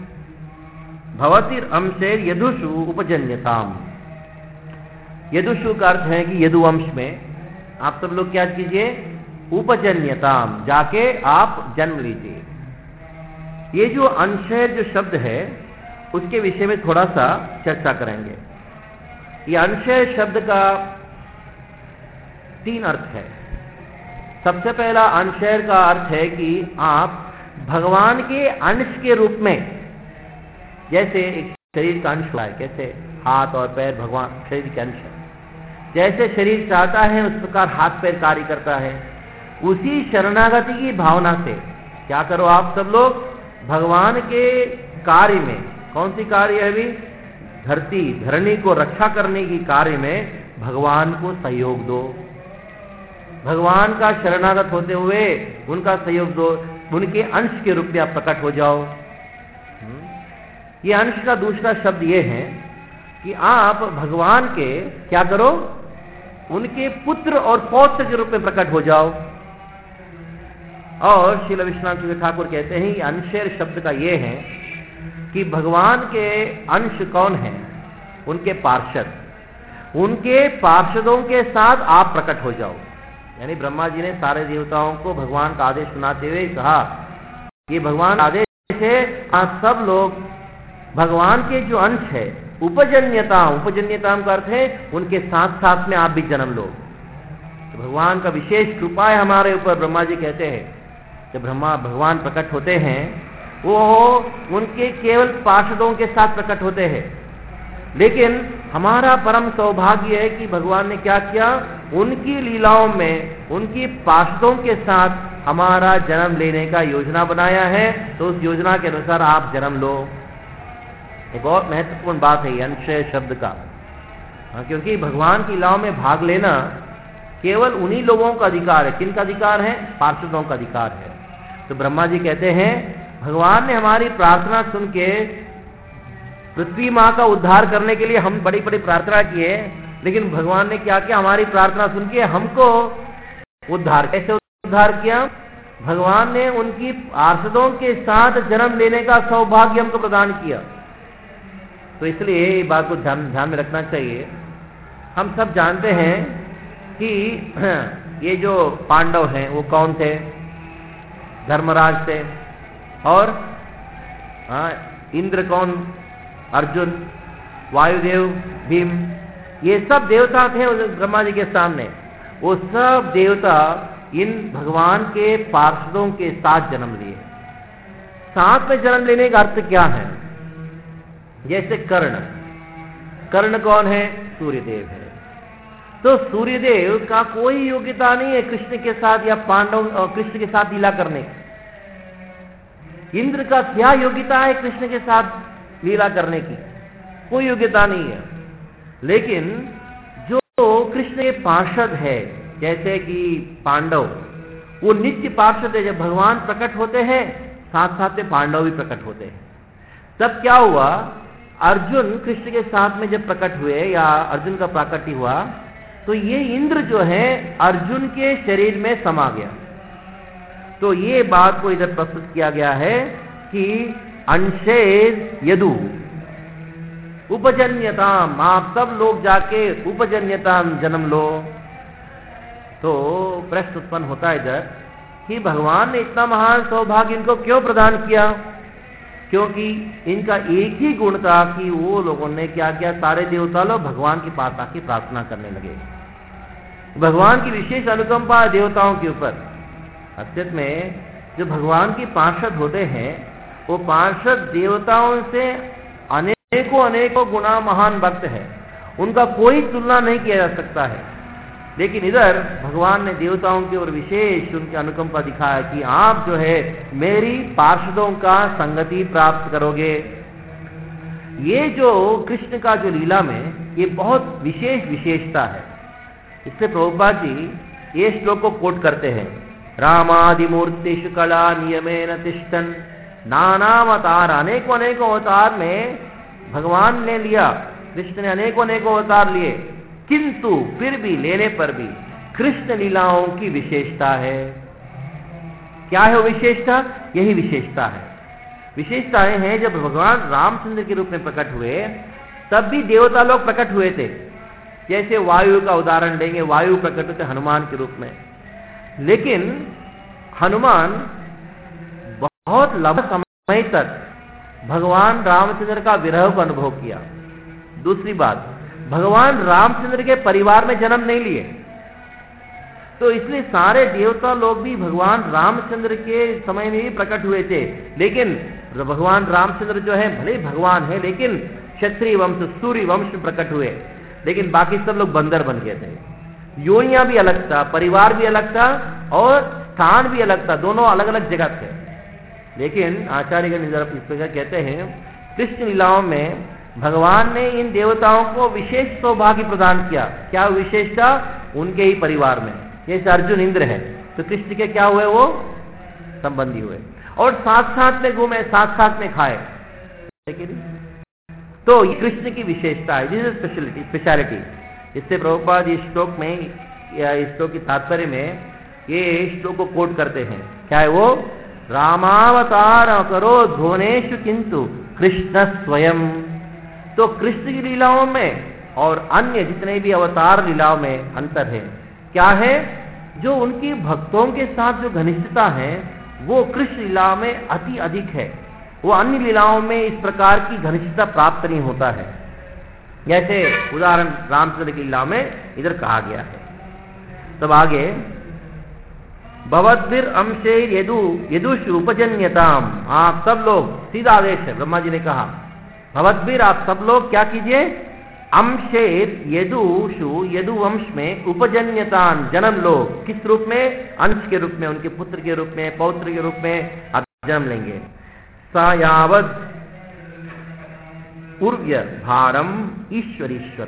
भवतिर अंशेर यदुषु उपजन्यताम। यदुषु का अर्थ है कि यदुवंश में आप सब लोग क्या कीजिए? उपजन्यताम, जाके आप जन्म लीजिए। ये जो अंशेर जो शब्द है उसके विषय में थोड़ा सा चर्चा करेंगे। ये अंशेर शब्द का तीन अर्थ है। सबसे पहला अंशेर का अर्थ है कि आप भगवान के अंश के रूप में, जैसे एक शरीर का अंश हुआ है, कैसे हाथ और पैर भगवान शरीर के अंश है, जैसे शरीर चाहता है उस प्रकार हाथ पैर कार्य करता है। उसी शरणागति की भावना से क्या करो आप सब लोग? भगवान के कार्य में, कौन सी कार्य है अभी? धरती धरणी को रक्षा करने की कार्य में भगवान को सहयोग दो। भगवान का शरणागत होते हुए उनका सहयोग दो, उनके अंश के रूप में आप प्रकट हो जाओ। ये अंश का दूसरा शब्द ये है कि आप भगवान के क्या करो? उनके पुत्र और पौत्र के रूप में प्रकट हो जाओ। और श्रील विश्वनाथ जी ठाकुर कहते हैं कि अंशेर शब्द का ये है कि भगवान के अंश कौन है? उनके पार्षद, उनके पार्षदों के साथ आप प्रकट हो जाओ। यानी ब्रह्मा जी ने सारे देवताओं को भगवान का आदेश सुनाते हुए कहा कि भगवान का आदेश है, आप सब लोग भगवान के जो अंश है, उपजन्यता, उपजन्यता का अर्थ है उनके साथ साथ में आप भी जन्म लो। तो भगवान का विशेष कृपा है हमारे ऊपर। ब्रह्मा जी कहते हैं जब ब्रह्मा भगवान प्रकट होते हैं वो उनके केवल पार्षदों के साथ प्रकट होते हैं, लेकिन हमारा परम सौभाग्य है कि भगवान ने क्या किया? उनकी लीलाओं में उनकी पार्षदों के साथ हमारा जन्म लेने का योजना बनाया है। तो उस योजना के अनुसार आप जन्म लो। एक बहुत महत्वपूर्ण बात है अंशेर शब्द का, क्योंकि भगवान की लीलाओं में भाग लेना केवल उन्हीं लोगों का अधिकार है। किनका अधिकार है? पार्षदों का अधिकार है। तो ब्रह्मा जी कहते हैं भगवान ने हमारी प्रार्थना सुन के पृथ्वी माँ का उद्धार करने के लिए हम बड़ी बड़ी प्रार्थना किए, लेकिन भगवान ने क्या किया? हमारी प्रार्थना सुन के हमको उद्धार, कैसे उद्धार किया? भगवान ने उनकी पार्षदों के साथ जन्म लेने का सौभाग्य हमको प्रदान किया। तो इसलिए ये बात को ध्यान ध्यान में रखना चाहिए। हम सब जानते हैं कि ये जो पांडव हैं वो कौन थे? धर्मराज थे। और हाँ, इंद्र कौन? अर्जुन, वायुदेव, भीम, ये सब देवता थे ब्रह्मा जी के सामने। वो सब देवता इन भगवान के पार्षदों के साथ जन्म लिए। साथ में जन्म लेने का अर्थ क्या है? जैसे कर्ण, कर्ण कौन है? सूर्यदेव है। तो सूर्यदेव का कोई योग्यता नहीं है कृष्ण के साथ या पांडव और कृष्ण के साथ लीला करने की। इंद्र का क्या योग्यता है कृष्ण के साथ लीला करने की? कोई योग्यता नहीं है। लेकिन जो कृष्ण के पार्षद है, जैसे कि पांडव, वो नित्य पार्षद है। जब भगवान प्रकट होते हैं साथ साथ में पांडव भी प्रकट होते हैं। तब क्या हुआ? अर्जुन कृष्ण के साथ में जब प्रकट हुए या अर्जुन का प्राकट्य हुआ तो ये इंद्र जो है अर्जुन के शरीर में समा गया। तो ये बात को इधर प्रस्तुत किया गया है कि अंशेर यदु उपजन्यताम, आप सब लोग जाके उपजन्यताम जन्म लो। तो प्रश्न उत्पन्न होता है इधर कि भगवान ने इतना महान सौभाग्य इनको क्यों प्रदान किया, क्योंकि इनका एक ही गुण था कि वो लोगों ने क्या किया, सारे देवता लोग भगवान के पास आके प्रार्थना करने लगे। भगवान की विशेष अनुकंपा देवताओं के ऊपर। असलियत में जो भगवान के पार्षद होते हैं वो पार्षद देवताओं से अनेकों अनेकों गुना महान भक्त है, उनका कोई तुलना नहीं किया जा सकता है। लेकिन इधर भगवान ने देवताओं की ओर विशेष उनकी अनुकंपा दिखाया कि आप जो है मेरी पार्षदों का संगति प्राप्त करोगे। ये जो कृष्ण का जो लीला में ये बहुत विशेष विशेषता है। इससे प्रभुपाद जी ये श्लोक को कोट करते हैं, रामादिमूर्तिषु कला नियमेन तिष्ठन्, नानावतार, अनेकों अनेकों अवतार में भगवान ने लिया, कृष्ण ने अनेकों अनेकों अवतार लिए, किंतु फिर भी लेने पर भी कृष्ण लीलाओं की विशेषता है। क्या है वो विशेषता? यही विशेषता है। विशेषताएं हैं जब भगवान रामचंद्र के रूप में प्रकट हुए तब भी देवता लोग प्रकट हुए थे। जैसे वायु का उदाहरण लेंगे, वायु प्रकट होते हनुमान के रूप में, लेकिन हनुमान बहुत लंबा समय तक भगवान रामचंद्र का विरह को अनुभव किया। दूसरी बात, भगवान रामचंद्र के परिवार में जन्म नहीं लिए, तो इसलिए सारे देवता लोग भी भगवान रामचंद्र के समय में भी प्रकट हुए थे। लेकिन भगवान रामचंद्र जो है भले भगवान है लेकिन क्षत्रिय वंश सूर्य वंश में प्रकट हुए, लेकिन बाकी सब लोग बंदर बन गए थे। योनियां भी अलग था, परिवार भी अलग था और स्थान भी अलग था, दोनों अलग अलग जगह थे। लेकिन आचार्यगण इस प्रकार कहते हैं कृष्ण लीलाओं में भगवान ने इन देवताओं को विशेष सौभाग्य प्रदान किया। क्या विशेषता? उनके ही परिवार में। जैसे अर्जुन इंद्र है तो कृष्ण के क्या हुए, वो संबंधी हुए और साथ साथ में घूमे, साथ साथ में खाए। लेकिन तो ये कृष्ण की विशेषता है, दिस इज स्पेशलिटी स्पेशलिटी। इससे प्रभुपाद इस श्लोक में या इस श्लोक की तात्पर्य में ये श्लोक को कोट करते हैं। क्या है वो? रामावतार करो ध्वनेषु किंतु कृष्ण स्वयं। तो कृष्ण की लीलाओं में और अन्य जितने भी अवतार लीलाओं में अंतर है। क्या है? जो उनकी भक्तों के साथ जो घनिष्ठता है वो कृष्ण लीला में अति अधिक है, वो अन्य लीलाओं में इस प्रकार की घनिष्ठता प्राप्त नहीं होता है। जैसे उदाहरण रामचंद्र की लीला में इधर कहा गया है। तब आगे भवद्भिर अंशे यदु यदुष उपजन्यताम, आप सब लोग, सीधा आदेश है, ब्रह्मा जी ने कहा भवद्भिर आप सब लोग क्या कीजिए, अंशेर यदुषु यदुवंश में उपजन्यतान, जन्म लो। किस रूप में? अंश के रूप में, उनके पुत्र के रूप में, पौत्र के रूप में आप जन्म लेंगे। सा यावद पूर्व्य भारम ईश्वरीश्वर।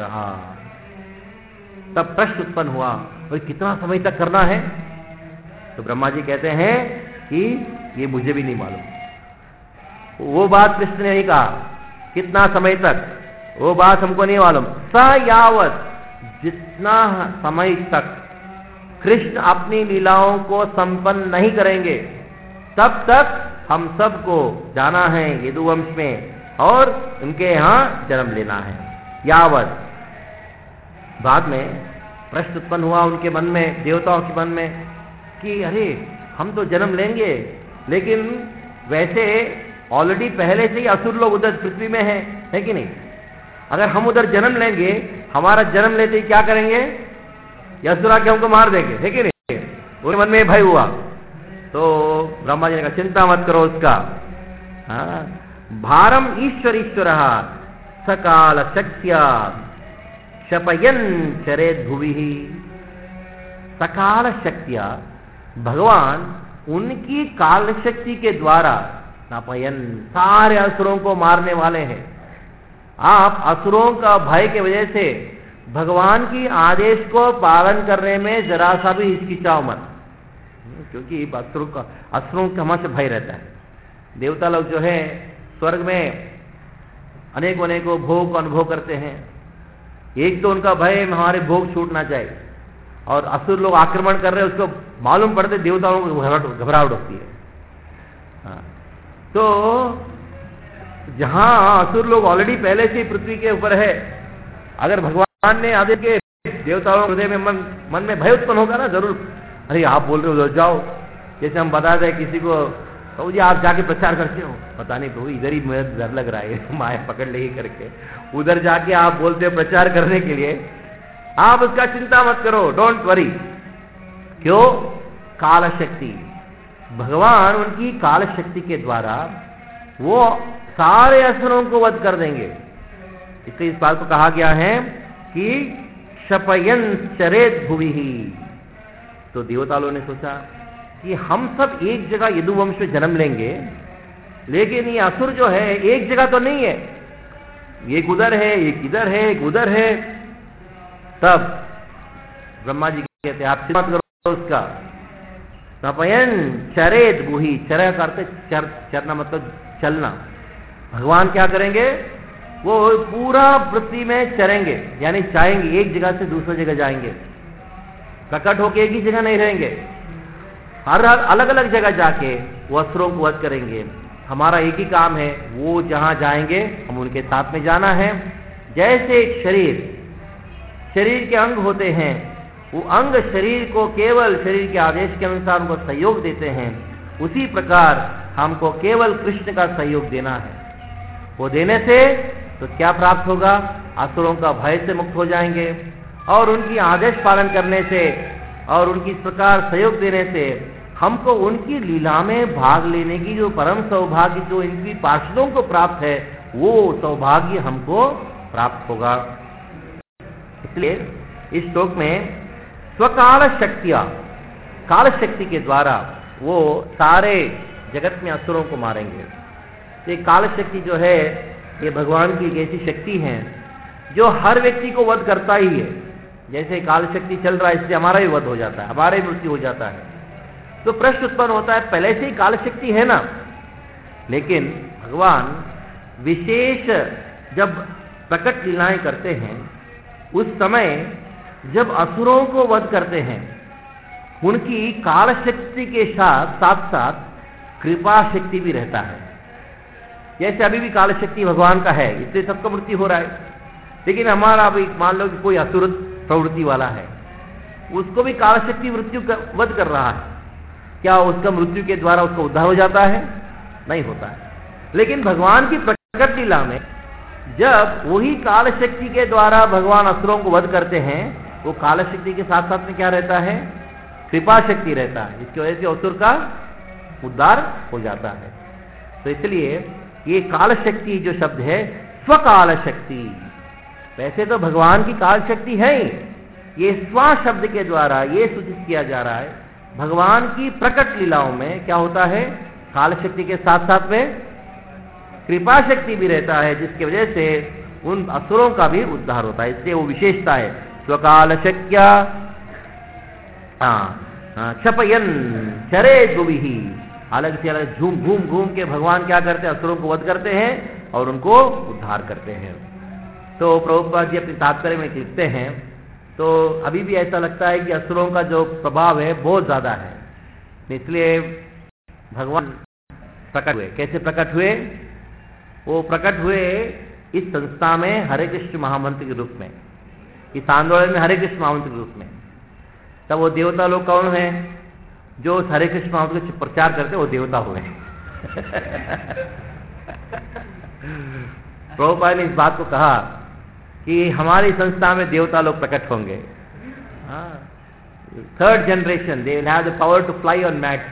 तब प्रश्न उत्पन्न हुआ और कितना समय तक करना है? तो ब्रह्मा जी कहते हैं कि ये मुझे भी नहीं मालूम। वो बात कृष्ण ने नहीं कहा कितना समय तक, वो बात हमको नहीं मालूम। स यावत, जितना समय तक कृष्ण अपनी लीलाओं को संपन्न नहीं करेंगे तब तक हम सबको जाना है यदुवंश में और उनके यहाँ जन्म लेना है। यावत। बाद में प्रश्न उत्पन्न हुआ उनके मन में, देवताओं के मन में, कि अरे हम तो जन्म लेंगे, लेकिन वैसे ऑलरेडी पहले से ही असुर लोग उधर पृथ्वी में हैं, है कि नहीं? अगर हम उधर जन्म लेंगे, हमारा जन्म लेते ही क्या करेंगे? असुर के हमको मार देंगे, है कि नहीं? उनके मन में भय हुआ। तो ब्रह्मा जी ने कहा चिंता मत करो उसका। हाँ, भारम ईश्वर ईश्वर सकाल शक्त्या शपयन चरेत भुवि। सकाल शक्तिया, भगवान उनकी काल शक्ति के द्वारा नापयन, सारे असुरों को मारने वाले हैं। आप असुरों का भय के वजह से भगवान की आदेश को पालन करने में जरा सा भी हिचकिचाओ मत, क्योंकि असुरों का असुरों का हमारे भय रहता है। देवता लोग जो है स्वर्ग में अनेकों अनेकों भोग को अनुभव करते हैं। एक तो उनका भय हमारे भोग छूटना चाहिए, और असुर लोग आक्रमण कर रहे हैं उसको मालूम पड़ते देवताओं को घबराहट होती है। हाँ, तो जहां असुर लोग ऑलरेडी पहले से पृथ्वी के ऊपर है, अगर भगवान ने आदेश के देवताओं हृदय में मन मन में भय उत्पन्न होगा ना जरूर, अरे आप बोल रहे हो उधर जाओ, जैसे हम बताते हैं किसी को, प्रभु जी आप जाके प्रचार करते हो, पता नहीं प्रभु इधर ही मुझे डर लग रहा है, माया पकड़ लेगी करके उधर जाके आप बोलते हो प्रचार करने के लिए, आप उसका चिंता मत करो, डोंट वरी। क्यों? काल शक्ति, भगवान उनकी काल शक्ति के द्वारा वो सारे असुरों को वध कर देंगे। इसलिए इस बात को कहा गया है कि शपयन चरेत भुवि ही। तो देवता लोगों ने सोचा कि हम सब एक जगह यदुवंश में जन्म लेंगे, लेकिन ये असुर जो है एक जगह तो नहीं है, एक उधर है, एक इधर है, एक उधर है। तब ब्रह्मा जी कहते हैं आप चिंता मत करो उसका। शपयन चरेत भुवि, चर करते चर, चरना मतलब चलना। भगवान क्या करेंगे? वो पूरा पृथ्वी में चरेंगे, यानी जाएंगे, एक जगह से दूसरी जगह जाएंगे, प्रकट होके एक ही जगह नहीं रहेंगे, हर अलग अलग जगह जाके वो असुरों को वध करेंगे। हमारा एक ही काम है, वो जहां जाएंगे हम उनके साथ में जाना है। जैसे एक शरीर शरीर के अंग होते हैं, वो अंग शरीर को केवल शरीर के आदेश के अनुसार उनको सहयोग देते हैं, उसी प्रकार हमको केवल कृष्ण का सहयोग देना है। वो देने से तो क्या प्राप्त होगा? असुरों का भय से मुक्त हो जाएंगे, और उनकी आदेश पालन करने से और उनकी इस प्रकार सहयोग देने से हमको उनकी लीला में भाग लेने की जो परम सौभाग्य जो इनकी पार्षदों को प्राप्त है, वो सौभाग्य हमको प्राप्त होगा। इसलिए इस श्लोक में स्वकाल शक्तियां, काल शक्ति के द्वारा वो सारे जगत में असुरों को मारेंगे। तो ये काल शक्ति जो है ये भगवान की एक ऐसी शक्ति है जो हर व्यक्ति को वध करता ही है। जैसे काल शक्ति चल रहा है इसलिए हमारा ही वध हो जाता है, हमारा ही मृत्यु हो जाता है। तो प्रश्न उत्पन्न होता है पहले से ही काल शक्ति है ना, लेकिन भगवान विशेष जब प्रकट लीलाएं करते हैं उस समय जब असुरों को वध करते हैं, उनकी काल शक्ति के साथ साथ साथ कृपा शक्ति भी रहता है। जैसे अभी भी काल शक्ति भगवान का है इसलिए सबका मृत्यु हो रहा है, लेकिन हमारा अभी मान लो कि कोई असुर प्रवृत्ति वाला है, उसको भी काल शक्ति मृत्यु वध कर रहा है, क्या उसका मृत्यु के द्वारा उसका उद्धार हो जाता है? नहीं होता है। लेकिन भगवान की प्रकट लीला में जब वही काल शक्ति के द्वारा भगवान असुरों को वध करते हैं, वो काल शक्ति के साथ साथ में क्या रहता है? कृपा शक्ति रहता है, जिसकी वजह से असुर का उद्धार हो जाता है। तो इसलिए ये काल शक्ति जो शब्द है स्वकाल शक्ति, वैसे तो भगवान की काल शक्ति है ही, ये स्व शब्द के द्वारा ये सूचित किया जा रहा है भगवान की प्रकट लीलाओं में क्या होता है? काल शक्ति के साथ साथ में कृपा शक्ति भी रहता है, जिसकी वजह से उन असुरों का भी उद्धार होता है। इसलिए वो विशेषता है स्वकाल शक्या क्षपयन चरे दुवि ही। अलग से अलग झूम घूम घूम के भगवान क्या करते हैं? असुरों को वध करते हैं और उनको उद्धार करते हैं। तो प्रभुपाद जी अपने तात्पर्य में लिखते हैं, तो अभी भी ऐसा लगता है कि असुरों का जो प्रभाव है बहुत ज्यादा है, इसलिए भगवान प्रकट हुए। कैसे प्रकट हुए? वो प्रकट हुए इस संस्था में हरे कृष्ण महामंत्र के रूप में, इस आंदोलन में हरे कृष्ण महामंत्र के रूप में। तब वो देवता लोग कौन है? जो हरे कृष्ण महामंत्र का प्रचार करते वो देवता हुए। प्रभुपाद ने इस बात को कहा कि हमारी संस्था में देवता लोग प्रकट होंगे। Third generation they will have the power to fly on mat.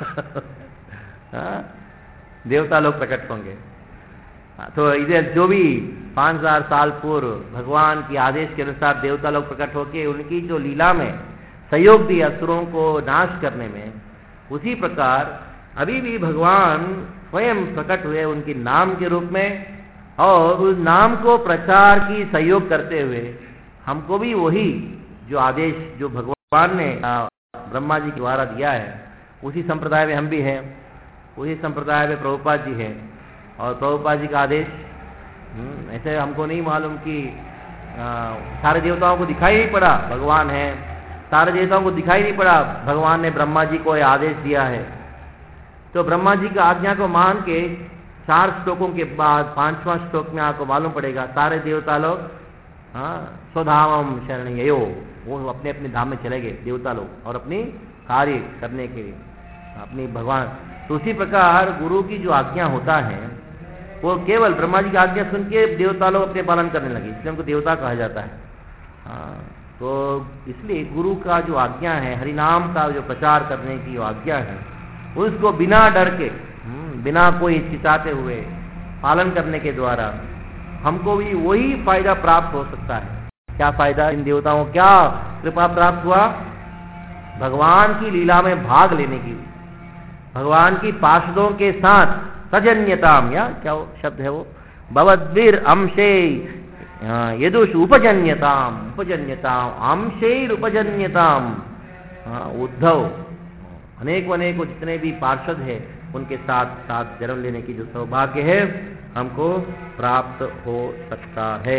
देवता लोग प्रकट होंगे। तो इधर जो भी पांच हजार साल पूर्व भगवान के आदेश के अनुसार देवता लोग प्रकट होकर उनकी जो लीला में सहयोग दिया असुरों को नाश करने में, उसी प्रकार अभी भी भगवान स्वयं प्रकट हुए उनके नाम के रूप में, और उस नाम को प्रचार की सहयोग करते हुए हमको भी वही जो आदेश जो भगवान ने ब्रह्मा जी के द्वारा दिया है, उसी संप्रदाय में हम भी हैं, उसी संप्रदाय में प्रभुपाद जी हैं। और प्रभुपाद जी का आदेश ऐसे हमको नहीं मालूम कि आ, सारे देवताओं को दिखाई नहीं पड़ा भगवान है, सारे देवताओं को दिखाई नहीं पड़ा भगवान ने ब्रह्मा जी को यह आदेश दिया है। तो ब्रह्मा जी की आज्ञा को मान के चार श्लोकों के बाद पांचवा श्लोक में आपको मालूम पड़ेगा सारे देवता लोग हाँ स्वधामम शरणयो, वो अपने अपने धाम में चले गए देवता लोग और अपनी कार्य करने के लिए। अपनी भगवान। तो उसी प्रकार गुरु की जो आज्ञा होता है वो केवल ब्रह्मा जी की आज्ञा सुन के देवता लोग अपने पालन करने लगे, इसलिए उनको देवता कहा जाता है। हाँ, तो इसलिए गुरु का जो आज्ञा है, हरिनाम का जो प्रचार करने की जो आज्ञा है, उसको बिना डर के, बिना कोई हिचकिचाते हुए पालन करने के द्वारा हमको भी वही फायदा प्राप्त हो सकता है। क्या फायदा? इन देवताओं को क्या कृपा प्राप्त हुआ? भगवान की लीला में भाग लेने की, भगवान की पार्षदों के साथ सजन्यताम, या क्या वो शब्द है वो, भवद्वीर अंशे यदुष उपजन्यताम, उपजन्यताम अंशेर उपजन्यताम। उद्धव अनेक अनेक जितने भी पार्षद है उनके साथ साथ जन्म लेने की जो सौभाग्य है हमको प्राप्त हो सकता है।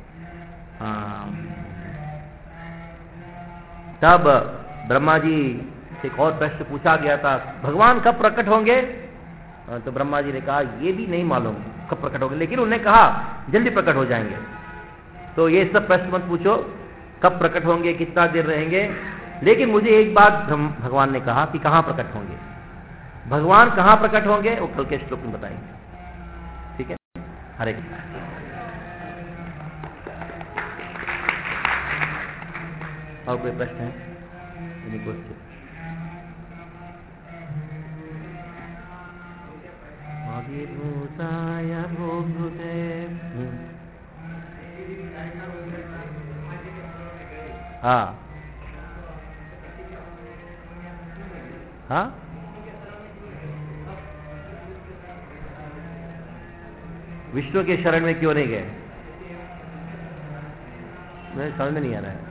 तब ब्रह्मा जी से एक और प्रश्न पूछा गया था, भगवान कब प्रकट होंगे? तो ब्रह्मा जी ने कहा ये भी नहीं मालूम कब प्रकट होंगे, लेकिन उन्होंने कहा जल्दी प्रकट हो जाएंगे। तो ये सब प्रश्न मत पूछो कब प्रकट होंगे, कितना देर रहेंगे, लेकिन मुझे एक बात भगवान ने कहा कि कहां प्रकट होंगे। भगवान कहां प्रकट होंगे वो कल के श्लोक में बताएंगे। ठीक है, हरे कृष्ण। और कोई प्रश्न है? Any question? भूताय भूते हाँ हाँ विष्णु के शरण में क्यों नहीं गए? मेरे समझ में नहीं आ रहा है।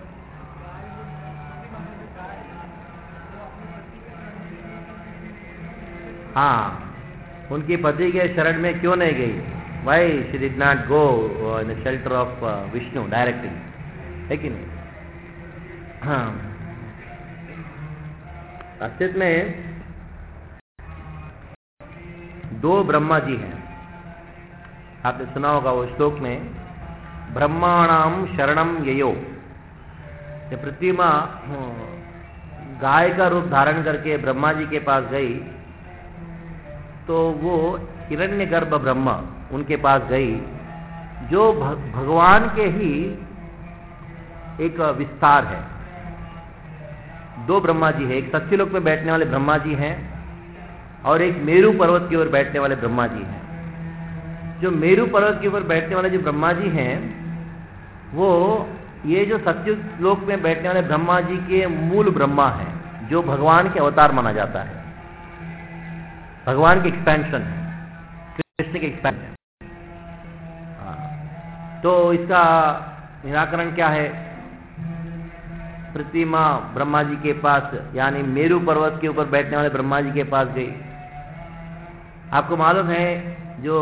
हाँ, उनके पति के शरण में क्यों नहीं गई? Why she did not go in the shelter of uh, Vishnu directly? है कि नहीं? हाँ, अस्तित्व में दो ब्रह्मा जी हैं। आपने सुना होगा वो श्लोक में, ब्रह्माणाम शरणम ययो। जब पृथ्वी मां गाय का रूप धारण करके ब्रह्मा जी के पास गई तो वो हिरण्यगर्भ ब्रह्मा उनके पास गई, जो भगवान के ही एक विस्तार है। दो ब्रह्मा जी है, एक सत्यलोक में बैठने वाले ब्रह्मा जी हैं और एक मेरू पर्वत की ओर बैठने वाले ब्रह्मा जी हैं। जो मेरू पर्वत के ऊपर बैठने वाले जो ब्रह्मा जी हैं वो ये जो सत्यलोक में बैठने वाले ब्रह्मा जी के मूल ब्रह्मा हैं, जो भगवान के अवतार माना जाता है, भगवान के एक्सपेंशन है, कृष्ण के एक्सपेंशन है। तो इसका निराकरण क्या है? पृथ्वी मां ब्रह्मा जी के पास यानी मेरू पर्वत के ऊपर बैठने वाले ब्रह्मा जी के पास गई। आपको मालूम है जो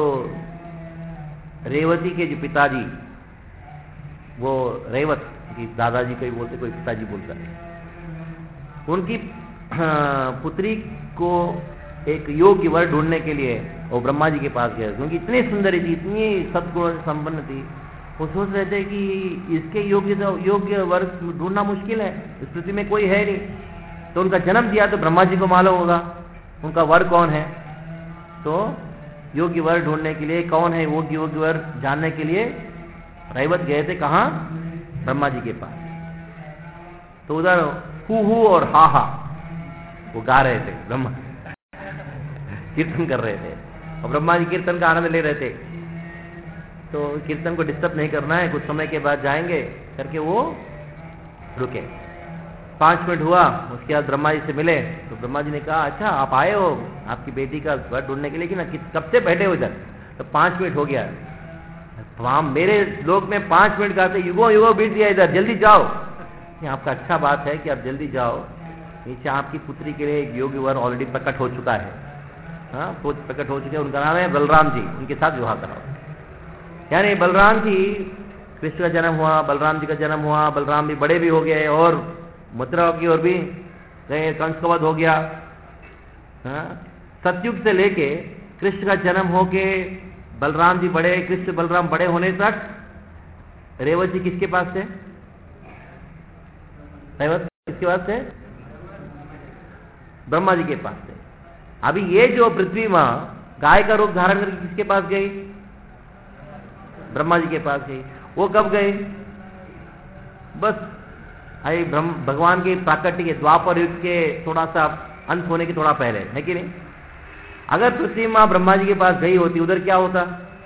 रेवती के जो पिताजी, वो रेवत की दादाजी कोई बोलते कोई पिताजी बोलता है, उनकी पुत्री को एक योग्य वर ढूंढने के लिए वो ब्रह्मा जी के पास गए, क्योंकि इतनी सुंदरी थी, इतनी सद्गुण संपन्न थी। वो सोच रहे थे कि इसके योग्य तो योग्य वर ढूंढना मुश्किल है, इस पृथ्वी में कोई है नहीं। तो उनका जन्म दिया तो ब्रह्मा जी को मालूम होगा उनका वर कौन है। तो योग्य वर ढूंढने के लिए, कौन है योग्य योग्य वर जानने के लिए रेवत गए थे। कहाँ? ब्रह्मा जी के पास। तो उधर हु हु और हा हा वो गा रहे थे, ब्रह्मा कीर्तन कर रहे थे और ब्रह्मा जी कीर्तन का आनंद ले रहे थे। तो कीर्तन को डिस्टर्ब नहीं करना है, कुछ समय के बाद जाएंगे करके वो रुके। पांच मिनट हुआ, उसके बाद ब्रह्मा जी से मिले तो ब्रह्मा जी ने कहा, अच्छा आप आए हो आपकी बेटी का वर ढूंढने के लिए, कि ना कब से बैठे हो इधर? तो पांच मिनट हो गया। वहां मेरे लोक में पांच मिनट का युगों युगों बीत दिया, इधर जल्दी जाओ। ये आपका अच्छा बात है कि आप जल्दी जाओ, नीचे आपकी पुत्री के लिए एक योग्य वर ऑलरेडी प्रकट हो चुका है। हाँ, प्रकट हो चुके हैं, उनका नाम है बलराम जी, उनके साथ विवाह कराओ। यानी बलराम जी, कृष्ण का जन्म हुआ, बलराम जी का जन्म हुआ, बलराम भी बड़े भी हो गए और मथुरा की ओर भी गए, कंस का वध हो गया। हाँ, सतयुग से लेके कृष्ण का जन्म होके बलराम जी बड़े, कृष्ण बलराम बड़े होने तक रेवत जी किसके पास थे? रेवत किसके पास थे? ब्रह्मा जी के पास थे। अभी ये जो पृथ्वी माँ गाय का रूप धारण करके किसके पास गई? ब्रह्मा जी के पास गई। वो कब गए? बस अरे ब्रह्म भगवान के प्राकट्य के द्वापर युग के थोड़ा सा अंत होने के थोड़ा पहले, है कि नहीं? अगर पृथ्वी माँ ब्रह्मा जी के पास गई होती, उधर क्या होता?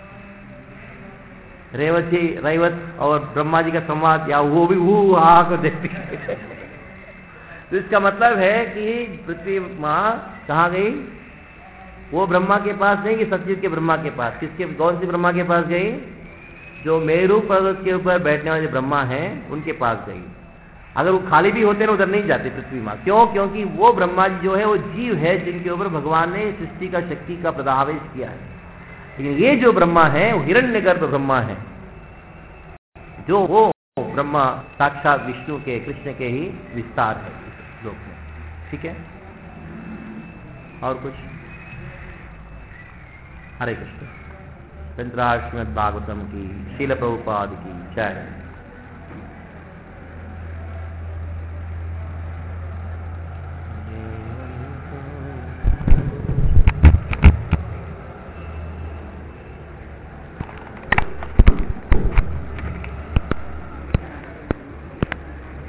रेवत जी रैवत और ब्रह्मा जी का संवाद, या वो भी वो हा कर देखती। तो इसका मतलब है कि पृथ्वी माँ कहाँ गई? वो ब्रह्मा के पास नहीं कि सतयुग के ब्रह्मा के पास। किसके, कौन सी ब्रह्मा के पास गई? जो मेरू पर्वत के ऊपर बैठने वाले ब्रह्मा हैं उनके पास गई। अगर वो खाली भी होते ना उधर नहीं जाते पृथ्वी माँ। क्यों? क्योंकि वो ब्रह्मा जी जो है वो जीव है जिनके ऊपर भगवान ने सृष्टि का शक्ति का प्रदावेश किया है। लेकिन ये जो ब्रह्मा है वो हिरण्यगर्भ ब्रह्मा है, जो वो ब्रह्मा साक्षात विष्णु के, कृष्ण के ही विस्तार है इस लोक में। ठीक है, और कुछ? हरे कृष्ण। श्रीमद् भागवतम की, शील प्रभुपाद की जय।